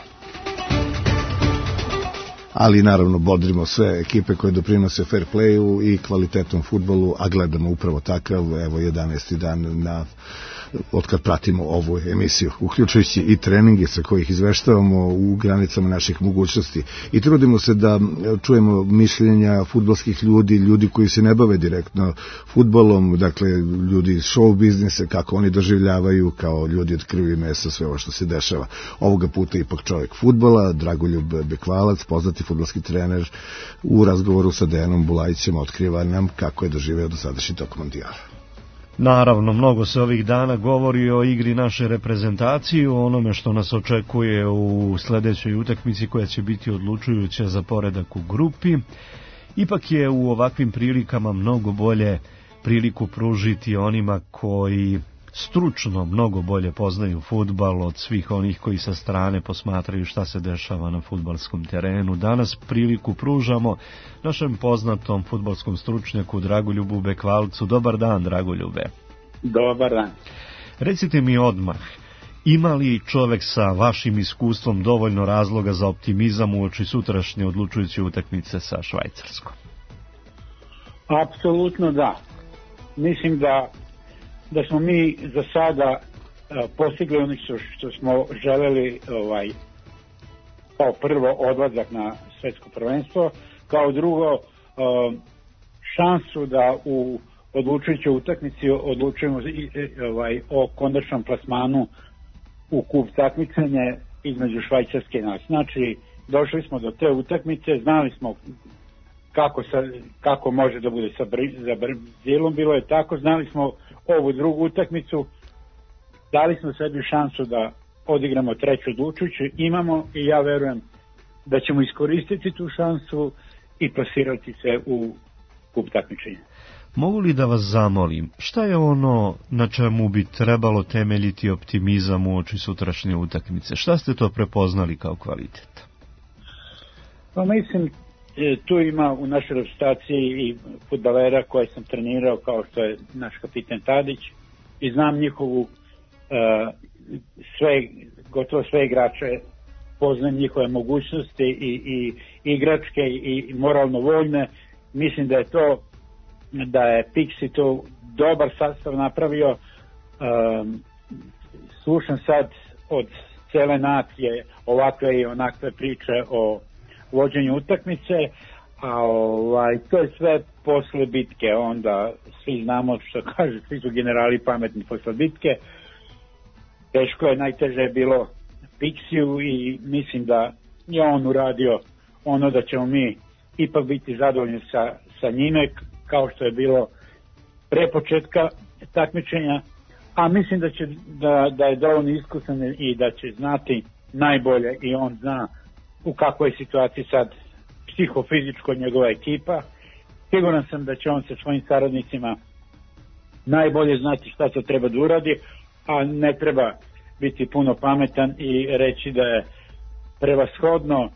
Ali naravno bodrimo sve ekipe koje doprinose fair playu i kvalitetnom fudbalu, a gledamo upravo takav, evo 11. dan od kad pratimo ovu emisiju, uključujući i treninge sa kojih izveštavamo u granicama naših mogućnosti i trudimo se da čujemo mišljenja fudbalskih ljudi, ljudi koji se ne bave direktno fudbalom, dakle ljudi iz show biznisa, kako oni doživljavaju kao ljudi od krvi i mesa sve ovo što se dešava. Ovoga puta ipak čovjek fudbala, Dragoljub Bekvalac, poznati fudbalski trener, u razgovoru sa Dejanom Bulajićem otkriva nam kako je doživeo dosadašnji tok mondijala. Naravno, mnogo se ovih dana govori o igri naše reprezentacije, o onome što nas očekuje u sledećoj utakmici koja će biti odlučujuća za poredak u grupi. Ipak je u ovakvim prilikama mnogo bolje priliku pružiti onima koji stručno mnogo bolje poznaju fudbal od svih onih koji sa strane posmatraju šta se dešava na fudbalskom terenu. Danas priliku pružamo našem poznatom fudbalskom stručnjaku Dragoljubu Bekvalcu. Dobar dan, Dragoljube. Dobar dan. Recite mi odmah, ima li čovek sa vašim iskustvom dovoljno razloga za optimizam uoči sutrašnje odlučujuće utakmice sa Švajcarskom? Apsolutno da. Mislim da smo mi za sada postigli ono što smo želeli, kao prvo odlazak na svetsko prvenstvo, kao drugo šansu da u odlučujućoj utakmici odlučujemo o konačnom plasmanu u kup takmičenje između Švajcarske i nas. Znači, došli smo do te utakmice, znali smo kako može da bude sa Brazilom, bilo je tako, znali smo ovu drugu utakmicu, dali smo sebi šansu da odigramo treću odlučujuću, imamo i ja verujem da ćemo iskoristiti tu šansu i plasirati se u kup takmičenja. Mogu li da vas zamolim, šta je ono na čemu bi trebalo temeljiti optimizam uoči sutrašnje utakmice? Šta ste to prepoznali kao kvalitet? Pa mislim, tu ima u našoj reprezentaciji i fudbalera koje sam trenirao, kao što je naš kapitan Tadić, i znam njihovu gotovo sve igrače, poznam njihove mogućnosti i igračke i moralno voljne. Mislim da je Pixi to dobar sastav napravio. Slušam sad od cele nacije ovakve i onakve priče o vođenju utakmice, a to je sve posle bitke, onda svi znamo što kaže, svi su generali pametni posle bitke. Teško je, najteže je bilo Pixiju i mislim da je on uradio ono da ćemo mi ipak biti zadovoljni sa njime, kao što je bilo pre početka takmičenja, a mislim da je dovoljno iskusan i da će znati najbolje, i on zna u kakvoj situaciji sad psihofizičko njegova ekipa. Siguran sam da će on sa svojim saradnicima najbolje znati šta se treba da uradi, a ne treba biti puno pametan i reći da je prevashodno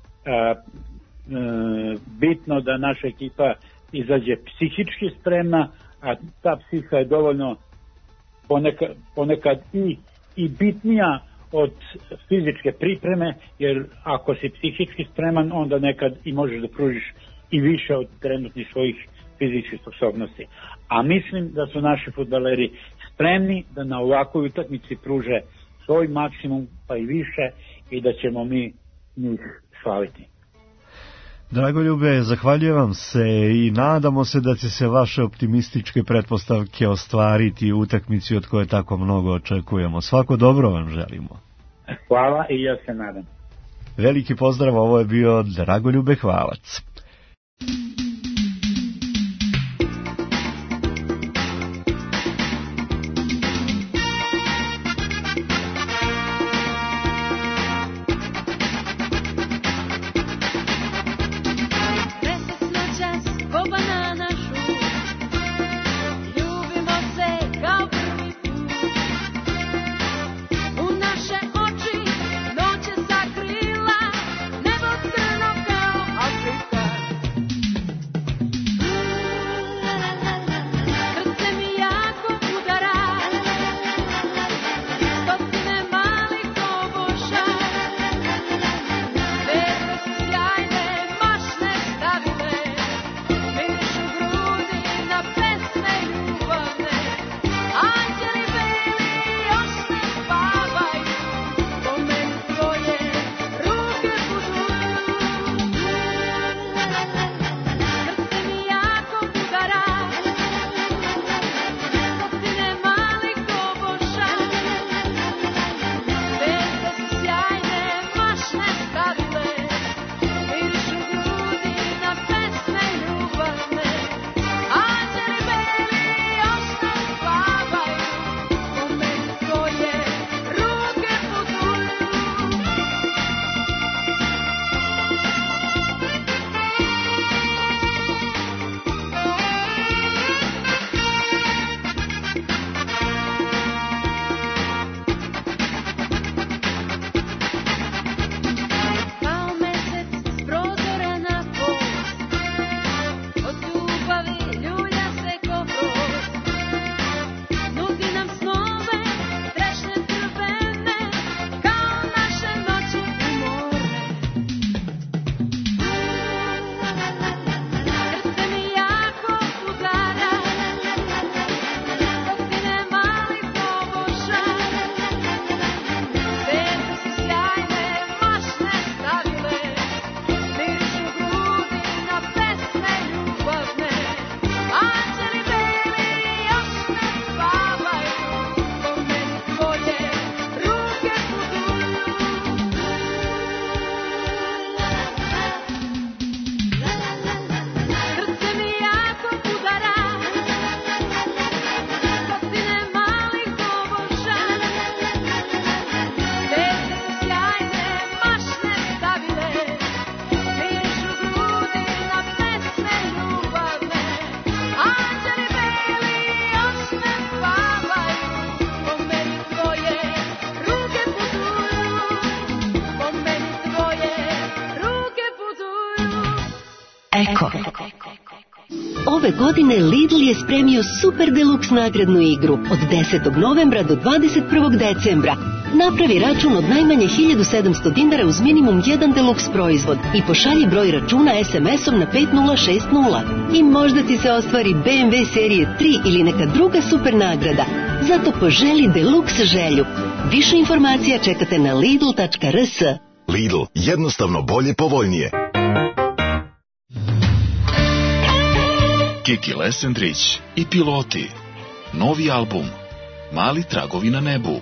bitno da naša ekipa izađe psihički spremna, a ta psiha je dovoljno ponekad i bitnija od fizičke pripreme, jer ako si psihički spreman, onda nekad i možeš da pružiš i više od trenutnih svojih fizičkih sposobnosti. A mislim da su naši fudbaleri spremni da na ovakvoj utakmici pruže svoj maksimum pa i više i da ćemo mi njih slaviti. Dragoljube, zahvaljujem vam se i nadamo se da će se vaše optimističke pretpostavke ostvariti u utakmici od koje tako mnogo očekujemo. Svako dobro vam želimo. Hvala i ja se nadam. Veliki pozdrav, ovo je bio Dragoljube Hvalac. Eko. Ove godine Lidl je spremio super deluxe nagradnu igru od 10. novembra do 21. decembra. Napravi račun od najmanje 1700 dinara uz minimum jedan deluxe proizvod i pošalji broj računa SMS-om na 5060 i možda ti se ostvari BMW serije 3 ili neka druga super nagrada. Zato poželi deluxe želju. Više informacija čekate na lidl.rs. Lidl, jednostavno bolje, povoljnije. Kiki Lesendrić i Piloti. Novi album Mali tragovi na nebu.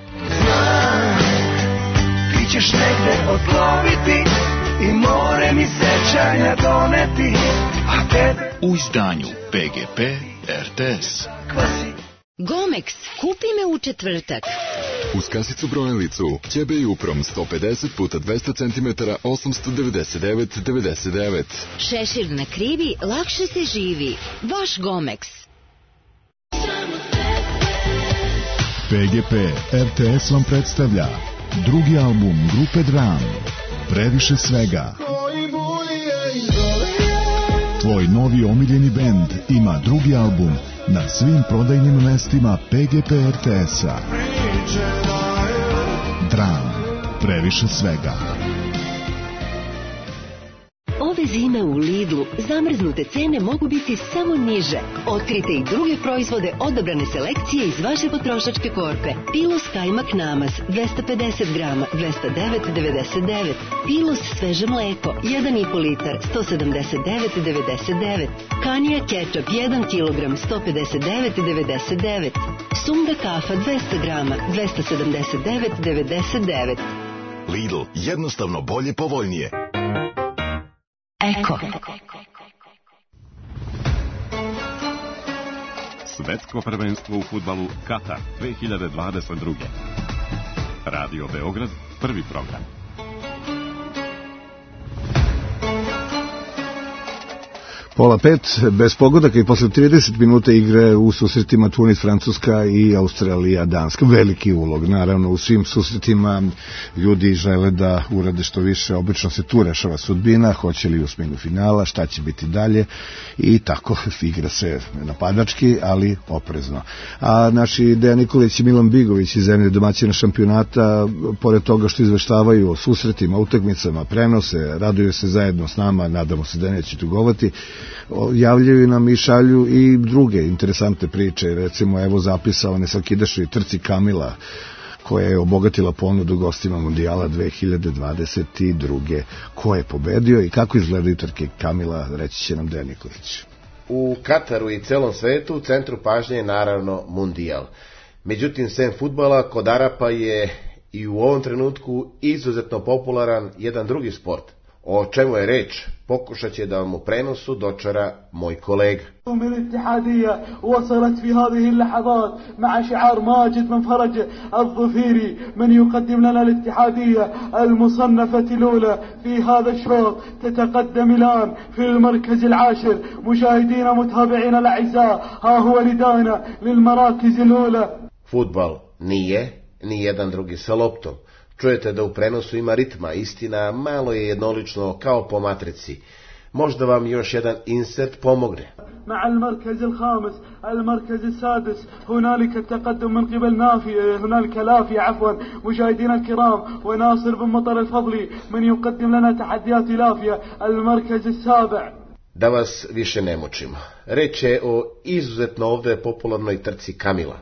Ti ćeš negde odloviti i more mi sećanja doneti, a tebe u izdanju PGP RTS. Gomex, kupi me u četvrtak. Uz kasicu brojilicu, ćebe i uprom 150 x 200 cm 899,99. Šešir na krivi, lakše se živi. Vaš Gomex. PGP RTS vam predstavlja drugi album grupe Dram, Previše svega. Tvoj novi omiljeni bend ima drugi album na svim prodajnim mestima PGP RTS-a. Dram, Previše svega. Ove zime u Lidlu zamrznute cene mogu biti samo niže. Otkrite i druge proizvode odabrane selekcije iz vaše potrošačke korpe. Pilos kajmak namaz 250 grama 209,99. Pilos sveže mleko 1,5 litar 179,99. Kanija kečap 1 kg 159,99. Sunda kafa 200 grama 279,99. Lidl, jednostavno bolje, povoljnije. Eko. Svetsko prvenstvo u fudbalu Katar 2022. Radio Beograd, prvi program. Pola 5, bez pogodaka i posle 30 minuta igre u susretima Tunis, Francuska i Australija, Danska. Veliki ulog, naravno, u svim susretima ljudi žele da urade što više, obično se tu rešava sudbina, hoće li u osminu finala, šta će biti dalje i tako igra se napadački, ali oprezno. A naši Dejan Nikolić i Milan Bigović iz zemlje domaćina šampionata, pored toga što izveštavaju o susretima, utakmicama, prenose, raduju se zajedno s nama, nadamo se da neće tugovati, javljaju nam i šalju i druge interesantne priče, recimo evo zapisa o nesvakidašnjoj trci Kamila koja je obogatila ponudu gostima Mundijala 2022. Ko je pobedio i kako izgledaju trke Kamila, reći će nam Dejan Nikolić. U Kataru i celom svetu u centru pažnje je naravno Mundijal. Međutim, sem fudbala, kod Arapa je i u ovom trenutku izuzetno popularan jedan drugi sport. O čemu je reč, pokušat će da vam u prenosu dočara moj kolega. الاتحادية وصلت في هذه اللحظات مع شعار ماجد من فرج الظفيري من يقدم لنا الاتحادية المصنفة الأولى في هذا الشوط. تتقدم الآن في المركز العاشر. مشاهدينا متابعينا الأعزاء، ها هو نداءنا للمراكز الأولى. Fudbal nije ni jedan drugi sa loptom. Čujete da u prenosu ima ritma, istina, malo je jednolično kao po matrici. Možda vam još jedan insert pomogne. مع المركز الخامس المركز السادس هنالك التقدم من قبل هنالك لافية مشاهدينا الكرام وناصر بن مطر الفضلي من يقدم لنا تحديات لافية المركز السابع. Da vas više ne mučimo. Reč je o izuzetno ovdje popularnoj trci Kamila.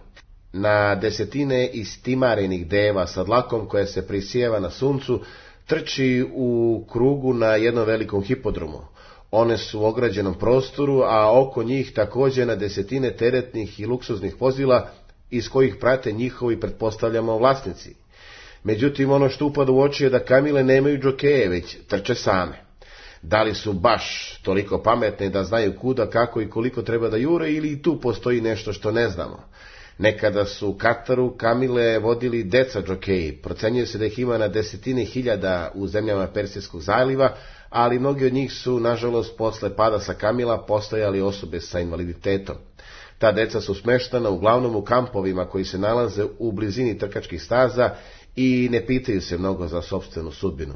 Na desetine istimarenih deva sa dlakom koja se prisijeva na suncu trči u krugu na jednom velikom hipodromu. One su u ograđenom prostoru, a oko njih također na desetine teretnih i luksuznih vozila iz kojih prate njihovi, pretpostavljamo, vlasnici. Međutim, ono što upada u oči je da Kamile nemaju džokeje, već trče same. Da li su baš toliko pametne da znaju kuda, kako i koliko treba da jure, ili i tu postoji nešto što ne znamo? Nekada su u Kataru Kamile vodili deca džokeji, procenjuje se da ih ima na desetine hiljada u zemljama Persijskog zaliva, ali mnogi od njih su, nažalost, posle pada sa Kamila postajali osobe sa invaliditetom. Ta deca su smeštana uglavnom u kampovima koji se nalaze u blizini trkačkih staza i ne pitaju se mnogo za sopstvenu sudbinu.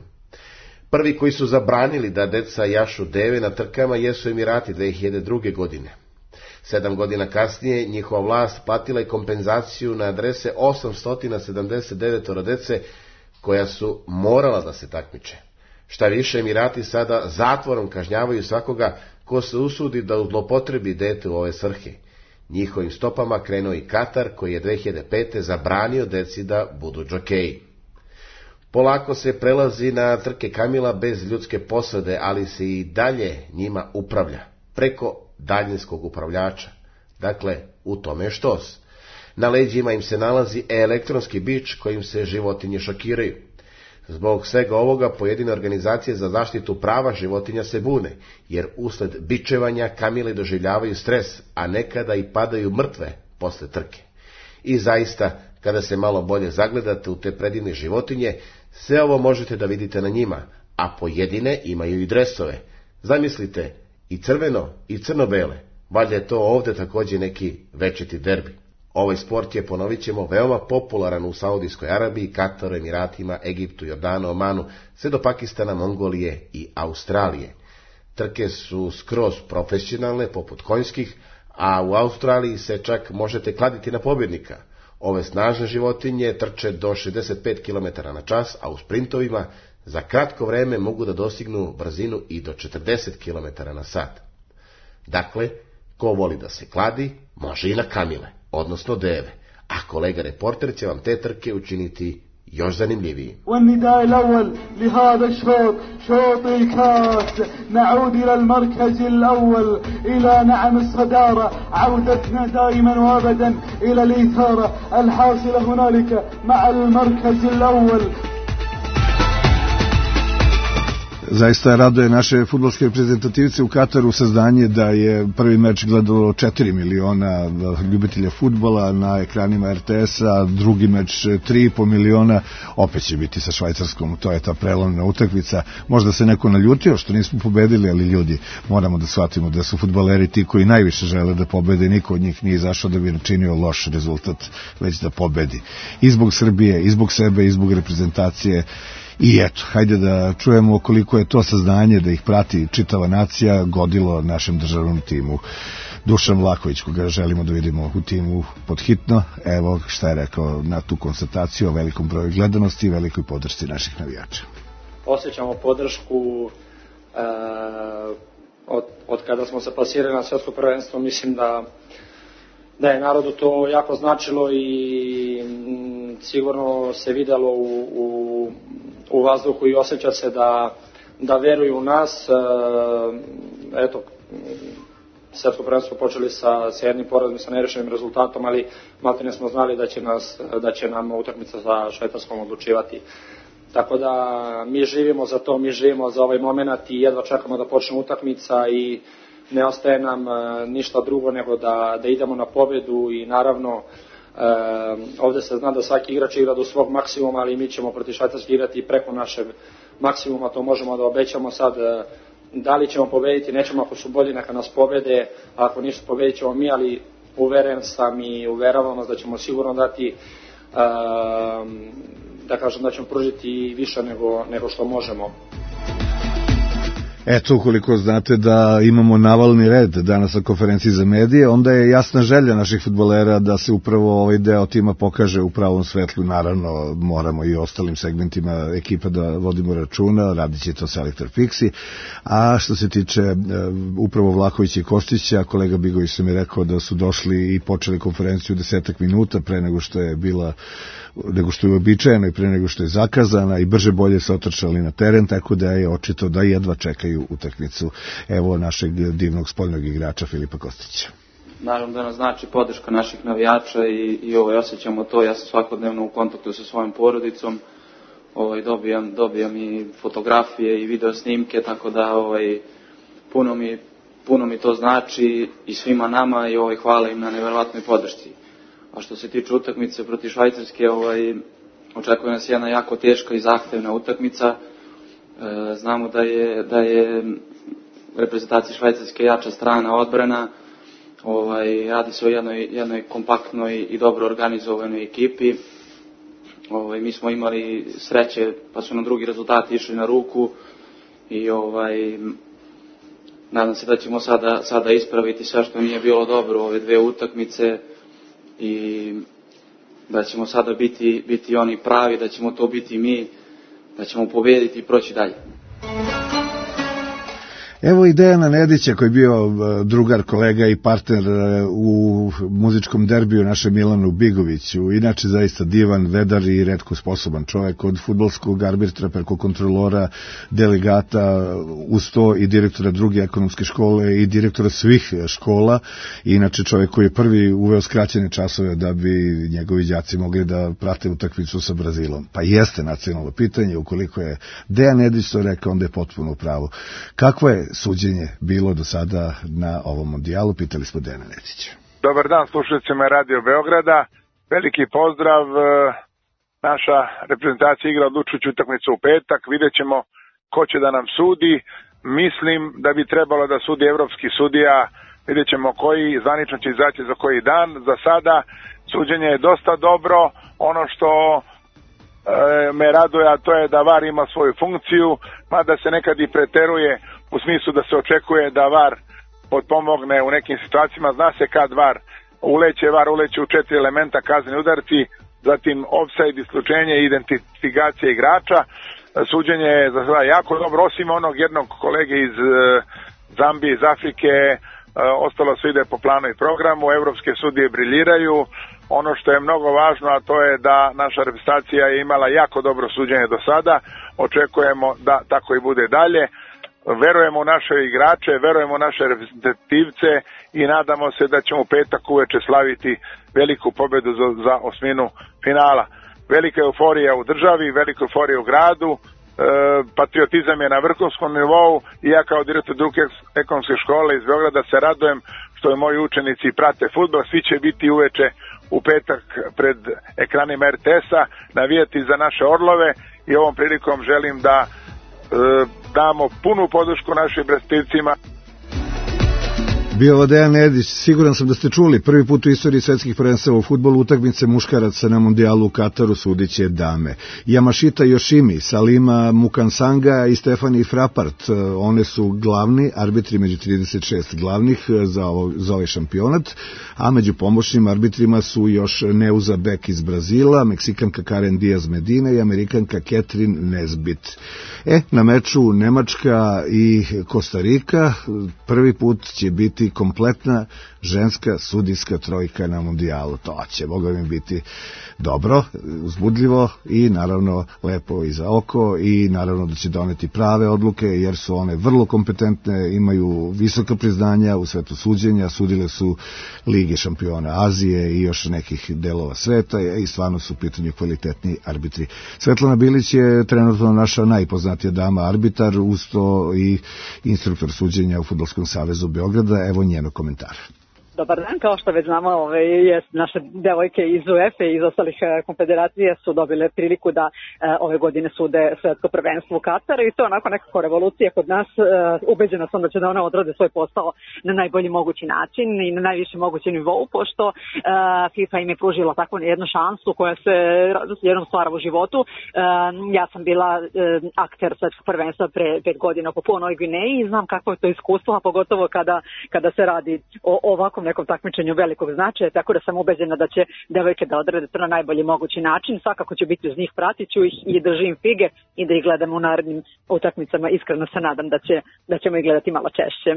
Prvi koji su zabranili da deca jašu deve na trkama jesu Emirati 2002. godine. 7 godina kasnije njihova vlast platila je kompenzaciju na adrese 879 dece koja su morala da se takmiče. Šta više, Emirati sada zatvorom kažnjavaju svakoga ko se usudi da zlopotrebi dete u ove svrhe. Njihovim stopama krenuo i Katar, koji je 2005. zabranio deci da budu džokeji. Polako se prelazi na trke Kamila bez ljudske posade, ali se i dalje njima upravlja, preko daljinskog upravljača. Dakle, u tome štos. Na leđima im se nalazi elektronski bič kojim se životinje šokiraju. Zbog svega ovoga pojedine organizacije za zaštitu prava životinja se bune, jer usled bičevanja Kamile doživljavaju stres, a nekada i padaju mrtve posle trke. I zaista, kada se malo bolje zagledate u te predivne životinje, sve ovo možete da vidite na njima, a pojedine imaju i dresove. Zamislite, i crveno i crno-bele, valjda je to ovdje također neki večiti derbi. Ovaj sport je, ponovit ćemo, veoma popularan u Saudijskoj Arabiji, Kataru, Emiratima, Egiptu, Jordanu, Omanu, sve do Pakistana, Mongolije i Australije. Trke su skroz profesionalne, poput konjskih, a u Australiji se čak možete kladiti na pobjednika. Ove snažne životinje trče do 65 km na čas, a u sprintovima za kratko vreme mogu da dostignu brzinu i do 40 km na sat. Dakle, ko voli da se kladi, može i na kamile, odnosno deve, a kolega reporter će vam te trke učiniti još zanimljiviji. والنداء الأول لهذا الشوط شوط الكاس نعود إلى المركز الأول إلى نعم الصدارة عودتنا دائما وأبدا إلى الإثارة الحاصلة هنالك مع المركز الأول. Zaista raduje naše fudbalske reprezentativce u Kataru saznanje da je prvi meč gledalo 4 miliona ljubitelja fudbala na ekranima RTS-a, drugi meč 3,5 miliona, opet će biti sa Švajcarskom, to je ta prelomna utakmica. Možda se neko naljutio što nismo pobedili, ali ljudi, moramo da shvatimo da su fudbaleri ti koji najviše žele da pobede, niko od njih nije izašao da bi načinio loš rezultat, već da pobedi. I zbog Srbije, i zbog sebe, i zbog reprezentacije. I eto, hajde da čujemo koliko je to saznanje da ih prati čitava nacija godilo našem državnom timu. Dušan Vlaković, koga želimo da vidimo u timu pod hitno, evo šta je rekao na tu konstataciju o velikom broju gledanosti i velikoj podršci naših navijača. Osjećamo podršku od kada smo se plasirali na svjetsko prvenstvo, mislim da je narodu to jako značilo i sigurno se videlo u vazduhu i osjeća se da veruju u nas. Eto, srpsko prvenstvo počeli sa jednim porazom i sa nerešenim rezultatom, ali maltene smo znali da će nam utakmica sa Švajcarskom odlučivati. Tako da mi živimo za to, mi živimo za ovaj moment i jedva čekamo da počne utakmica i ne ostaje nam ništa drugo nego da idemo na pobedu i naravno ovde se zna da svaki igrač igra do svog maksimuma, ali mi ćemo protiv Švajcarske igrati preko našeg maksimuma, to možemo da obećamo sad. Da li ćemo pobediti, nećemo, ako su bolji neka nas pobede, a ako nisu pobedit ćemo mi, ali uveren sam i uveravam vas da ćemo sigurno dati, da kažem da ćemo pružiti više nego što možemo. Eto, ukoliko znate da imamo navalni red danas na konferenciji za medije, onda je jasna želja naših fudbalera da se upravo ovaj deo tima pokaže u pravom svetlu. Naravno, moramo i ostalim segmentima ekipa da vodimo računa, radit će to selektor Fiksi. A što se tiče upravo Vlakovića i Kostića, kolega Bigović sam je rekao da su došli i počeli konferenciju 10 minuta pre nego što je uobičajeno i pre nego što je zakazana i brže bolje se otrčali na teren, tako da je očito da jedva čekaju utakmicu. Evo našeg divnog spoljnog igrača Filipa Kostića. Naravno da nas znači podrška naših navijača i osjećamo to. Ja sam svakodnevno u kontaktu sa svojom porodicom, dobijam i fotografije i video snimke, tako da puno mi to znači i svima nama i hvala im na neverovatnoj podršci. A što se tiče utakmice protiv Švajcarske, očekuje nas jedna jako teška i zahtevna utakmica. Znamo da je reprezentacija Švajcarske jača strana odbrana. Radi se o jednoj kompaktnoj i dobro organizovanoj ekipi. Mi smo imali sreće pa su nam drugi rezultati išli na ruku i nadam se da ćemo sada ispraviti sve što nije bilo dobro ove dve utakmice i da ćemo sada biti oni pravi, da ćemo to biti mi, da ćemo pobediti i proći dalje. Evo i Dejana Nedića koji je bio drugar, kolega i partner u muzičkom derbiju našem Milanu Bigoviću. Inače zaista divan, vedar i retko sposoban čovjek, od fudbalskog arbitra preko kontrolora, delegata, uz to i direktora druge ekonomske škole i direktora svih škola. Inače čovjek koji je prvi uveo skraćene časove da bi njegovi đaci mogli da prate utakmicu sa Brazilom. Pa jeste nacionalno pitanje, ukoliko je Dejan Nedić to rekao, onda je potpuno pravo. Kakvo je suđenje bilo do sada na ovom mondijalu? Pitali smo Dejana Nedića. Dobar dan slušateljima Radio Beograda. Veliki pozdrav. Naša reprezentacija igra odlučujuću utakmicu u petak. Vidjet ćemo ko će da nam sudi. Mislim da bi trebalo da sudi evropski sudija. Vidjet ćemo koji zvanično će izaći za koji dan. Za sada suđenje je dosta dobro. Ono što me raduje, a to je da VAR ima svoju funkciju, mada se nekad i preteruje u smislu da se očekuje da VAR potpomogne u nekim situacijama. Zna se kad VAR uleće u 4 elementa: kazneni udarci, zatim ofsajd, isključenje i identifikacija igrača. suđenje je za sada jako dobro, osim onog jednog kolege iz Zambije, iz Afrike, ostalo se ide po planu i programu, evropske sudije briljiraju. Ono što je mnogo važno, a to je da naša reprezentacija je imala jako dobro suđenje do sada, očekujemo da tako i bude dalje. Verujemo u naše igrače, verujemo u naše reprezentativce i nadamo se da ćemo u petak uveče slaviti veliku pobedu za osminu finala. Velika euforija u državi, velika euforija u gradu, patriotizam je na vrhunskom nivou i ja kao direktor druge ekonomske škole iz Beograda se radujem što i moji učenici prate fudbal. Svi će biti uveče u petak pred ekranima RTS-a, navijati za naše orlove i ovom prilikom želim da damo punu podršku našim reprezentativcima. Bio ovo Dejan Nedić, siguran sam da ste čuli, prvi put u istoriji svetskih prvenstava u fudbalu utakmice muškaraca na mundijalu u Kataru sudiće dame. Yamashita Yoshimi, Salima Mukansanga i Stefani Frappart, one su glavni arbitri među 36 glavnih za ovaj šampionat, a među pomoćnim arbitrima su još Neuza Beck iz Brazila, Meksikanka Karen Diaz Medina i Amerikanka Catherine Nesbitt. Na meču Nemačka i Kostarika prvi put će biti kompletna ženska sudijska trojka na mundijalu. To će, boga mi, biti dobro, uzbudljivo i naravno lepo i za oko i naravno da će doneti prave odluke jer su one vrlo kompetentne, imaju visoka priznanja u svetu suđenja, sudile su Lige šampiona Azije i još nekih delova sveta i stvarno su u pitanju kvalitetni arbitri. Svetlana Bilić je trenutno naša najpoznatija dama arbitar, uz to i instruktor suđenja u Fudbalskom savezu Beograda. Evo njeno komentara. Dobar dan, kao što već znamo, naše devojke iz UEFA i iz ostalih konfederacije su dobile priliku da ove godine sude svetsko prvenstvo u Kataru i to onako nekako revolucija kod nas. Ubeđena sam da će da one odrade svoj posao na najbolji mogući način i na najvišem mogućem nivou, pošto FIFA im je pružila takvu jednu šansu koja se jednom stvara u životu. Ja sam bila akter svetskog prvenstva pre 5 godina po Papui Gvineji i znam kako je to iskustvo, a pogotovo kada se radi o ovakvom nekom takmičenju velikog značaja, tako da sam ubeđena da će devojke da odrade to na najbolji mogući način. Svakako ću biti uz njih, pratit ću ih i držim fige i da ih gledam u narednim utakmicama. Iskreno se nadam da ćemo ih gledati malo češće.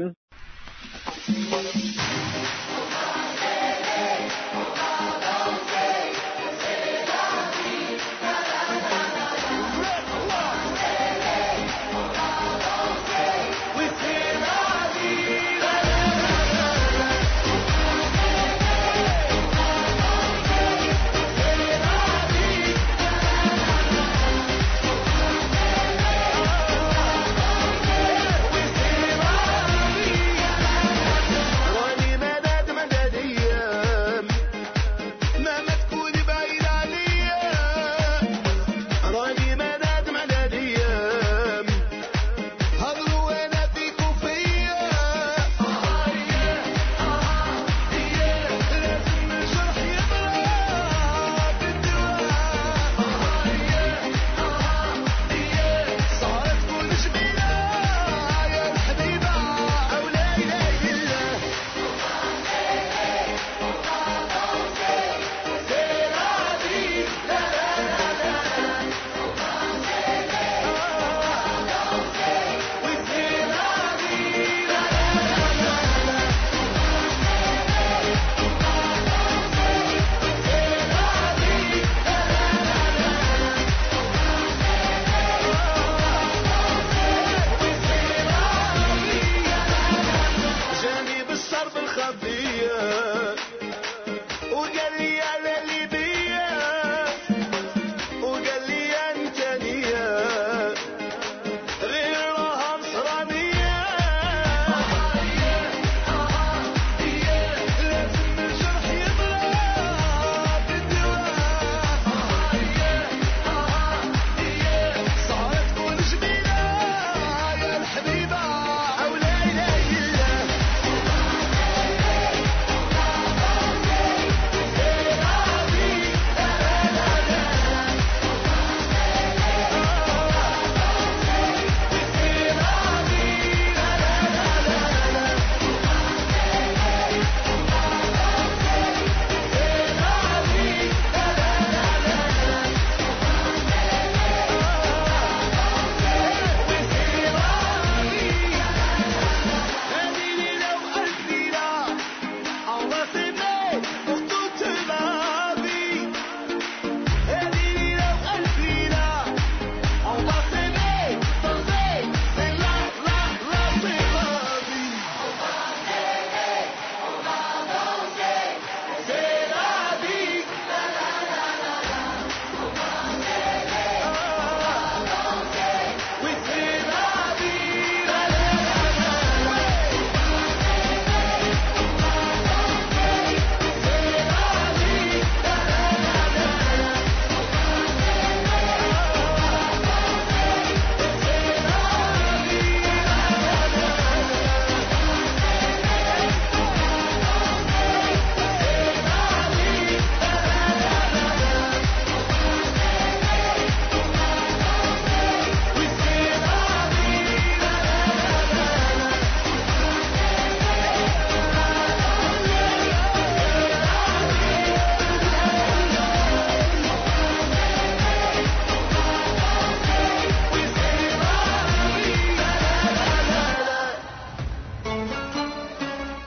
When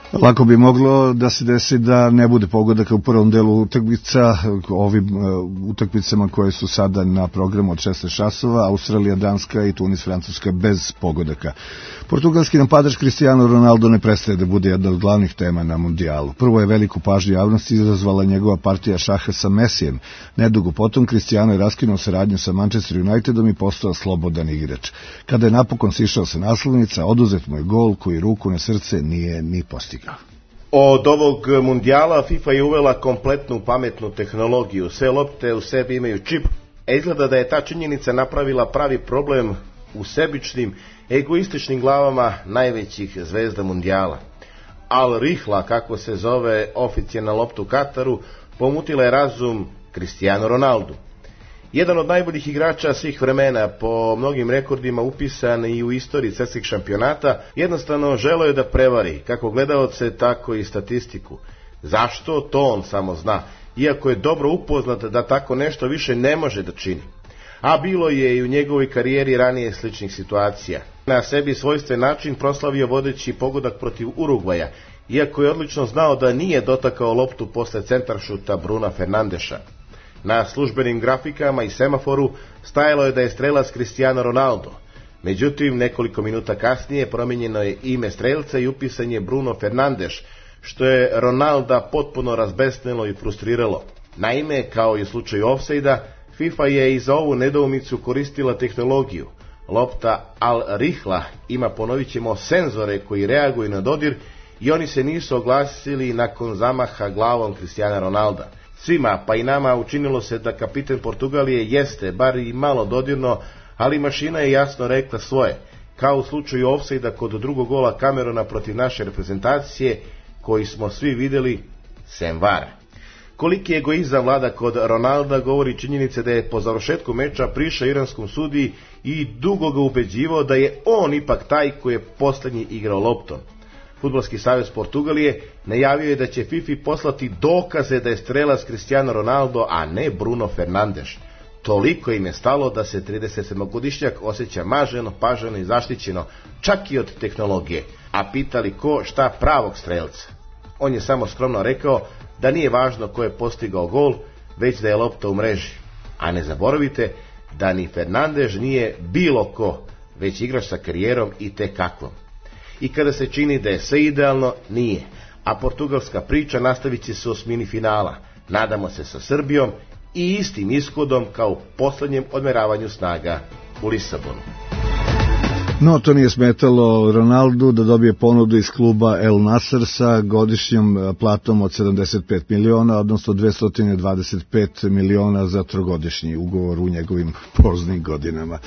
Lako bi moglo da se desi da ne bude pogodaka u prvom delu utakmica, ovim utakmicama koje su sada na programu od 16 časova, Australija, Danska i Tunis, Francuska bez pogodaka. Portugalski napadač Cristiano Ronaldo ne prestaje da bude jedna od glavnih tema na mundijalu. Prvo je veliku pažnju javnosti izazvala njegova partija šaha sa Mesijem. Nedugo potom Cristiano je raskinuo saradnju sa Manchester Unitedom i postao slobodan igrač. Kada je napokon sišao sa naslovnica, oduzet mu je gol koji ruku na srce nije ni postigao. Od ovog mundijala FIFA je uvela kompletnu pametnu tehnologiju. Sve lopte u sebi imaju čip, a izgleda da je ta činjenica napravila pravi problem u sebičnim, egoističnim glavama najvećih zvezda mundijala. Al Rihla, kako se zove oficijalna lopta u Kataru, pomutila je razum Cristiano Ronaldu. Jedan od najboljih igrača svih vremena, po mnogim rekordima upisan i u istoriji svjetskih šampionata, jednostavno želeo je da prevari kako gledaoce, tako i statistiku. Zašto? To on samo zna, iako je dobro upoznat da tako nešto više ne može da čini. A bilo je i u njegovoj karijeri ranije sličnih situacija. Na sebi svojstven način proslavio vodeći pogodak protiv Urugvaja, iako je odlično znao da nije dotakao loptu posle centaršuta Bruna Fernandeša. Na službenim grafikama i semaforu stajalo je da je strelac Cristiano Ronaldo. Međutim, nekoliko minuta kasnije promijenjeno je ime strelca i upisan je Bruno Fernandes, što je Ronalda potpuno razbesnilo i frustriralo. Naime, kao i u slučaju ofsajda, FIFA je i za ovu nedoumicu koristila tehnologiju. Lopta Al Rihla ima, ponovit ćemo, senzore koji reaguju na dodir i oni se nisu oglasili nakon zamaha glavom Cristiana Ronalda. Svima, pa i nama, učinilo se da kapiten Portugalije jeste, bar i malo dodirno, ali mašina je jasno rekla svoje, kao u slučaju ofsajda kod drugog gola Camerona protiv naše reprezentacije, koji smo svi vidjeli, sem vara. Koliki egoizam vlada kod Ronalda govori činjenica da je po završetku meča prišao iranskom sudiji i dugo ga ubeđivao da je on ipak taj koji je posljednji igrao loptom. Fudbalski savez Portugalije najavio je da će FIFA poslati dokaze da je strelac Cristiano Ronaldo, a ne Bruno Fernandes. Toliko im je stalo da se 37-godišnjak osjeća maženo, paženo i zaštićeno, čak i od tehnologije. A pitali ko šta pravog strelca. On je samo skromno rekao da nije važno ko je postigao gol, već da je lopta u mreži. A ne zaboravite da ni Fernandes nije bilo ko, već igrač sa karijerom i te kakvom. I kada se čini da je sve idealno, nije. A portugalska priča nastavit će se u osmini finala. Nadamo se sa Srbijom i istim ishodom kao u posljednjem odmeravanju snaga u Lisabonu. No, to nije smetalo Ronaldu da dobije ponudu iz kluba El Nasr sa godišnjom platom od 75 miliona, odnosno 225 miliona za trogodišnji ugovor u njegovim poznim godinama.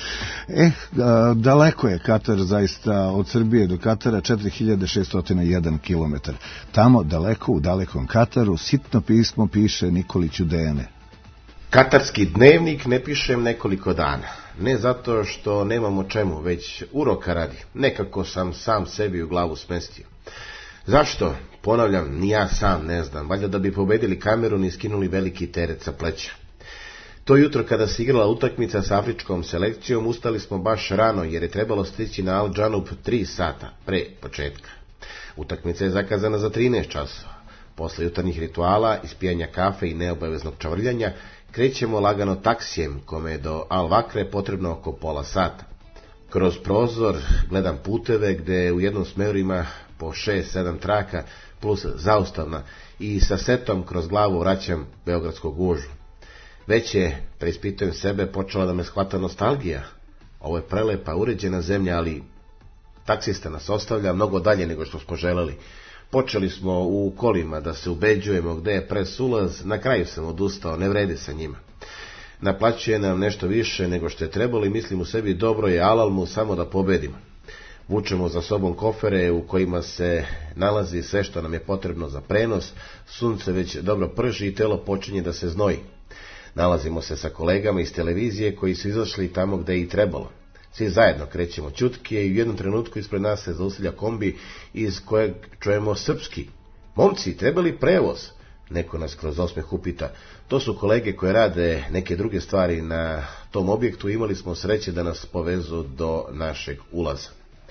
Daleko je Katar zaista od Srbije do Katara, 4601 kilometar. Tamo, daleko, u dalekom Kataru, sitno pismo piše Nikoliću Dene. Katarski dnevnik ne pišem nekoliko dana. Ne zato što nemam o čemu, već uroka radi. Nekako sam sam sebi u glavu smestio. Zašto? Ponavljam, ni ja sam ne znam. Valjda da bi pobedili Kamerun i skinuli veliki teret sa pleća. To jutro kada se igrala utakmica sa afričkom selekcijom, ustali smo baš rano jer je trebalo stići na Al Džanup 3 sata pre početka. Utakmica je zakazana za 13 časova. Posle jutarnjih rituala, ispijanja kafe i neobaveznog čavrljanja, krećemo lagano taksijem, kome je do Al Vakre potrebno oko pola sata. Kroz prozor gledam puteve gde u jednom smeru ima po 6-7 traka plus zaustavna i sa setom kroz glavu vraćam beogradsku gužu. Već je, preispitujem sebe, počela da me shvata nostalgija. Ovo je prelepa, uređena zemlja, ali taksista nas ostavlja mnogo dalje nego što smo želeli. Počeli smo u kolima da se ubeđujemo gde je pres ulaz, na kraju sam odustao, ne vredi sa njima. Naplaćuje nam nešto više nego što je trebalo i mislim u sebi dobro je alal mu samo da pobedimo. Vučemo za sobom kofere u kojima se nalazi sve što nam je potrebno za prenos, sunce već dobro prži i telo počinje da se znoji. Nalazimo se sa kolegama iz televizije koji su izašli tamo gde je i trebalo. Svi zajedno krećemo ćutke i u jednom trenutku ispred nas se zaustavlja kombi iz kojeg čujemo srpski. Momci, treba li prevoz? Neko nas kroz osmeh upita. To su kolege koje rade neke druge stvari na tom objektu, imali smo sreće da nas povezu do našeg ulaza.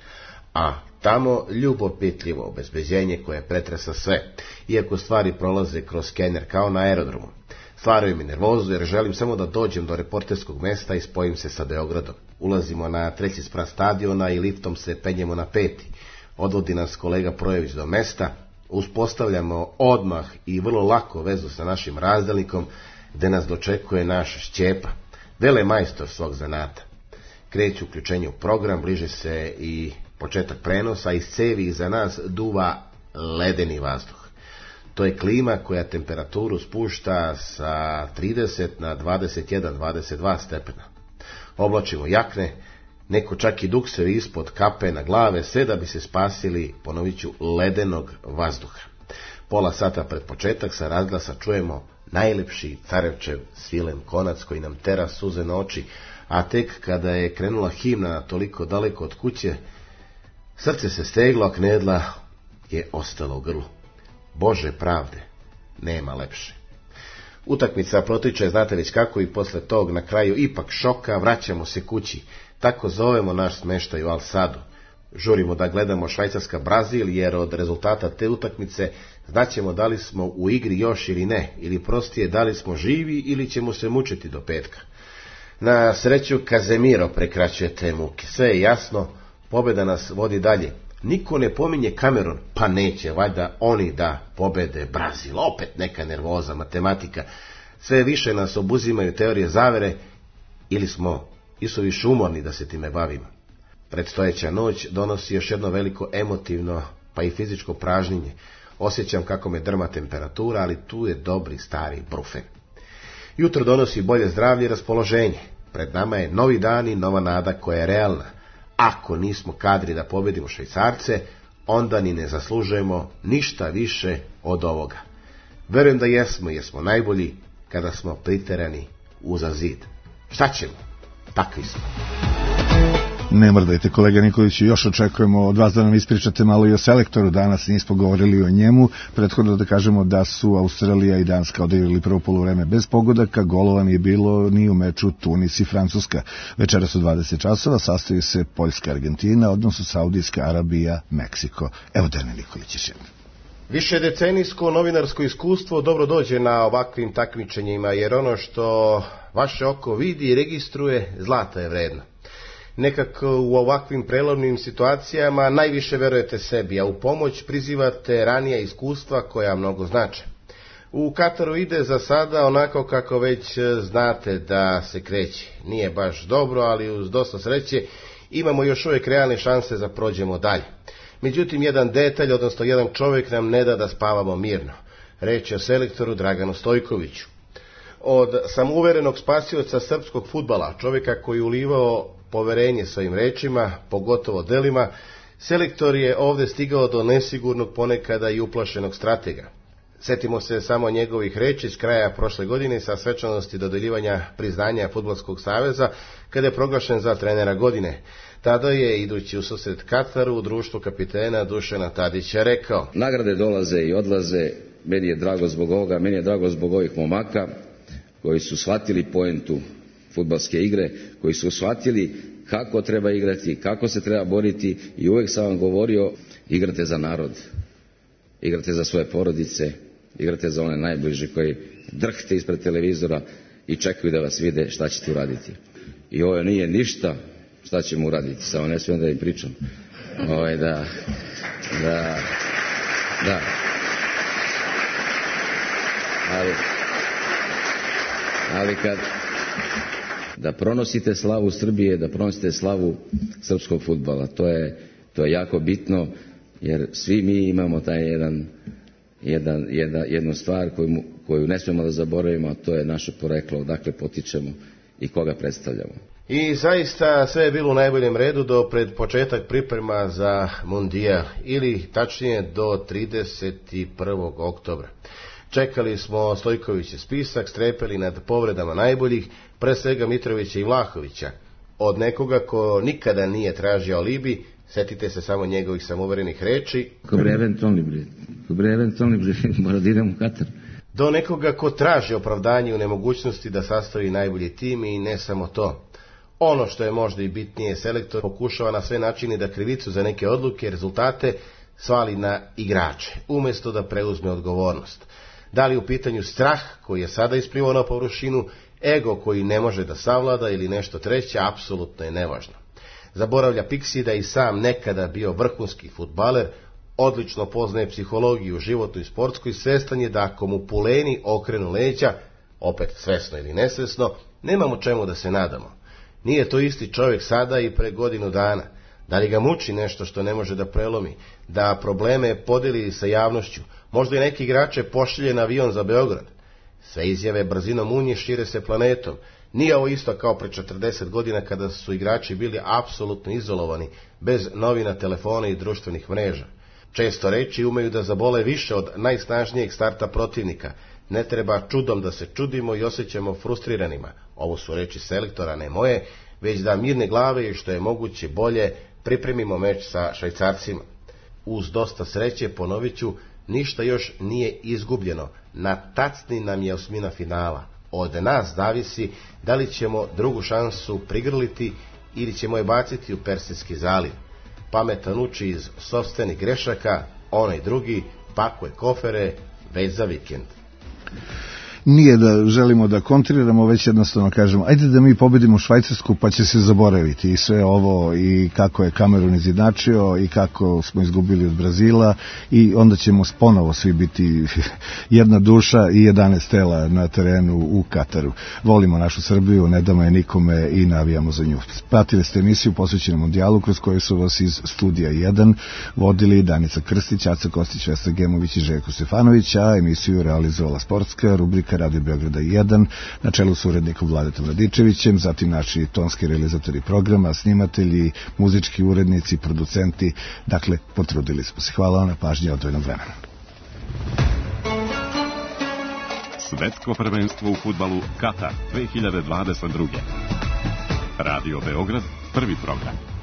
a tamo ljubopitljivo obezbeđenje koje pretresa sve, iako stvari prolaze kroz skener kao na aerodromu. Stvaraju mi nervozu jer želim samo da dođem do reporterskog mesta i spojim se sa Beogradom. Ulazimo na 3. sprat stadiona i liftom se penjemo na 5. Odvodi nas kolega Projević do mesta, uspostavljamo odmah i vrlo lako vezu sa našim razdelnikom, gde nas dočekuje naš Šćepa, velemajstor svog zanata. Kreću uključenje u program, bliže se i početak prenosa, iz cevi iza nas duva ledeni vazduh. To je klima koja temperaturu spušta sa 30 na 21-22 stepena. Oblačimo jakne, neko čak i duksevi ispod kape na glave, sve da bi se spasili, ponovit ću, ledenog vazduha. Pola sata pred početak sa razglasa čujemo najlepši Carevčev svilen konac koji nam tera suze na oči, a tek kada je krenula himna toliko daleko od kuće, srce se steglo, a knedla je ostalo u grlu. Bože pravde, nema lepše. Utakmica protiče, znate već kako, i posle tog na kraju ipak šoka vraćamo se kući. Tako zovemo naš smeštaj u Al Sadu. Žurimo da gledamo Švajcarska-Brazil, jer od rezultata te utakmice znaćemo da li smo u igri još ili ne, ili prostije da li smo živi ili ćemo se mučiti do petka. Na sreću Kazemiro prekraćuje te muke. Sve je jasno, pobjeda nas vodi dalje. Niko ne pominje Kamerun, pa neće, valjda oni da pobede Brazil. Opet neka nervoza, matematika. Sve više nas obuzimaju teorije zavere, ili smo isuviše umorni da se time bavimo. Predstojeća noć donosi još jedno veliko emotivno, pa i fizičko pražnjenje. Osjećam kako me drma temperatura, ali tu je dobri stari brufen. Jutro donosi bolje zdravlje i raspoloženje. Pred nama je novi dan i nova nada koja je realna. Ako nismo kadri da pobedimo Švajcarce, onda ni ne zaslužujemo ništa više od ovoga. Verujem da jesmo, jer smo najbolji kada smo priterani uza zid. Šta ćemo? Takvi smo. Ne mrdajte, kolega Nikoliću, još očekujemo od vas da nam ispričate malo i o selektoru. Danas nismo govorili o njemu. Prethodno da kažemo da su Australija i Danska odigrali prvo poluvreme bez pogodaka, golova nije bilo ni u meču Tunis i Francuska. Večeras u 20 časova sastoji se Poljska, Argentina, odnosno Saudijska Arabija, Meksiko. Evo Dene Nikolić još jedno. Više decenijsko novinarsko iskustvo dobro dođe na ovakvim takmičenjima, jer ono što vaše oko vidi i registruje, zlata je vredno. Nekako u ovakvim prelomnim situacijama najviše verujete sebi, a u pomoć prizivate ranija iskustva koja mnogo znače. U Kataru ide za sada onako kako već znate da se kreće. Nije baš dobro, ali uz dosta sreće imamo još uvijek realne šanse da prođemo dalje. Međutim, jedan detalj, odnosno jedan čovjek nam ne da da spavamo mirno. Reč je o selektoru Draganu Stojkoviću. Od samouverenog spasioca srpskog fudbala, čovjeka koji ulivao poverenje svojim rečima, pogotovo delima, selektor je ovdje stigao do nesigurnog, ponekada i uplašenog stratega. Sjetimo se samo njegovih reči s kraja prošle godine sa svečanosti dodeljivanja priznanja Fudbalskog saveza, kada je proglašen za trenera godine. Tada je, idući u susret Kataru, u društvu kapitena Dušana Tadića rekao: nagrade dolaze i odlaze, meni je drago zbog ovoga, meni je drago zbog ovih momaka koji su shvatili poentu fudbalske igre, koji su shvatili kako treba igrati, kako se treba boriti, i uvijek sam vam govorio, igrate za narod, igrate za svoje porodice, igrate za one najbliže koji drhte ispred televizora i čekaju da vas vide šta ćete uraditi. I ovo nije ništa šta ćemo uraditi, samo ne smijem da im pričam. Da. Ali kad da pronosite slavu Srbije, da pronosite slavu srpskog fudbala, to je jako bitno, jer svi mi imamo taj jednu stvar koju ne smijemo da zaboravimo, a to je naše poreklo, odakle potičemo i koga predstavljamo. I zaista sve je bilo u najboljem redu do pred početak priprema za Mundijal, ili tačnije do 31. oktobra. Čekali smo Stojkovićev spisak, strepeli nad povredama najboljih, pre svega Mitrovića i Vlahovića. Od nekoga ko nikada nije tražio alibi, setite se samo njegovih samouverenih reči. Ko bre eventualni mora da idem u Katar. Do nekoga ko traži opravdanje u nemogućnosti da sastavi najbolji tim, i ne samo to. Ono što je možda i bitnije, selektor pokušava na sve načine da krivicu za neke odluke i rezultate svali na igrače, umjesto da preuzme odgovornost. Da li u pitanju strah koji je sada isplivao na površinu, ego koji ne može da savlada ili nešto treće, apsolutno je nevažno. Zaboravlja Pixi da je i sam nekada bio vrhunski fudbaler, odlično poznaje psihologiju, životnu i sportsku i svestan je da ako mu puleni okrenu leđa, opet svesno ili nesvesno, nemamo čemu da se nadamo. Nije to isti čovjek sada i pre godinu dana. Da li ga muči nešto što ne može da prelomi, da probleme podeli sa javnošću, možda i neki igrače pošalje na avion za Beograd. Sve izjave brzinom unje šire se planetom. Nije ovo isto kao pre 40 godina kada su igrači bili apsolutno izolovani, bez novina, telefona i društvenih mreža. Često reči umeju da zabole više od najsnažnijeg starta protivnika. Ne treba čudom da se čudimo i osjećamo frustriranima. Ovo su reči selektora, ne moje, već da mirne glave i što je moguće bolje pripremimo meč sa Švajcarcima. Uz dosta sreće, ponovit ću, ništa još nije izgubljeno. Na tacni nam je osmina finala. Od nas zavisi da li ćemo drugu šansu prigrliti ili ćemo je baciti u Persijski zaliv. Pametan uči iz sopstvenih grešaka, onaj drugi pakuje kofere već za vikend. Nije da želimo da kontriramo, već jednostavno kažemo ajde da mi pobedimo Švajcarsku pa će se zaboraviti i sve ovo i kako je Kamerun izjednačio i kako smo izgubili od Brazila i onda ćemo ponovo svi biti jedna duša i 11 tela na terenu u Kataru. Volimo našu Srbiju, ne damo je nikome i navijamo za nju. Pratili ste emisiju posvećenu mondijalu kroz koju su vas iz studija 1 vodili Danica Krstić, Aca Kostić, Vesna Gemović i Željko Stefanović, a emisiju realizovala sportska rubrika Radio Beograda 1, na čelu s urednikom Vladetom Radičevićem, zatim naši tonski realizatori programa, snimatelji, muzički urednici, producenti, dakle, potrudili smo se. Hvala vam na pažnji, odvojenom vremenu. Svetsko prvenstvo u fudbalu Katar 2022. Radio Beograd, prvi program.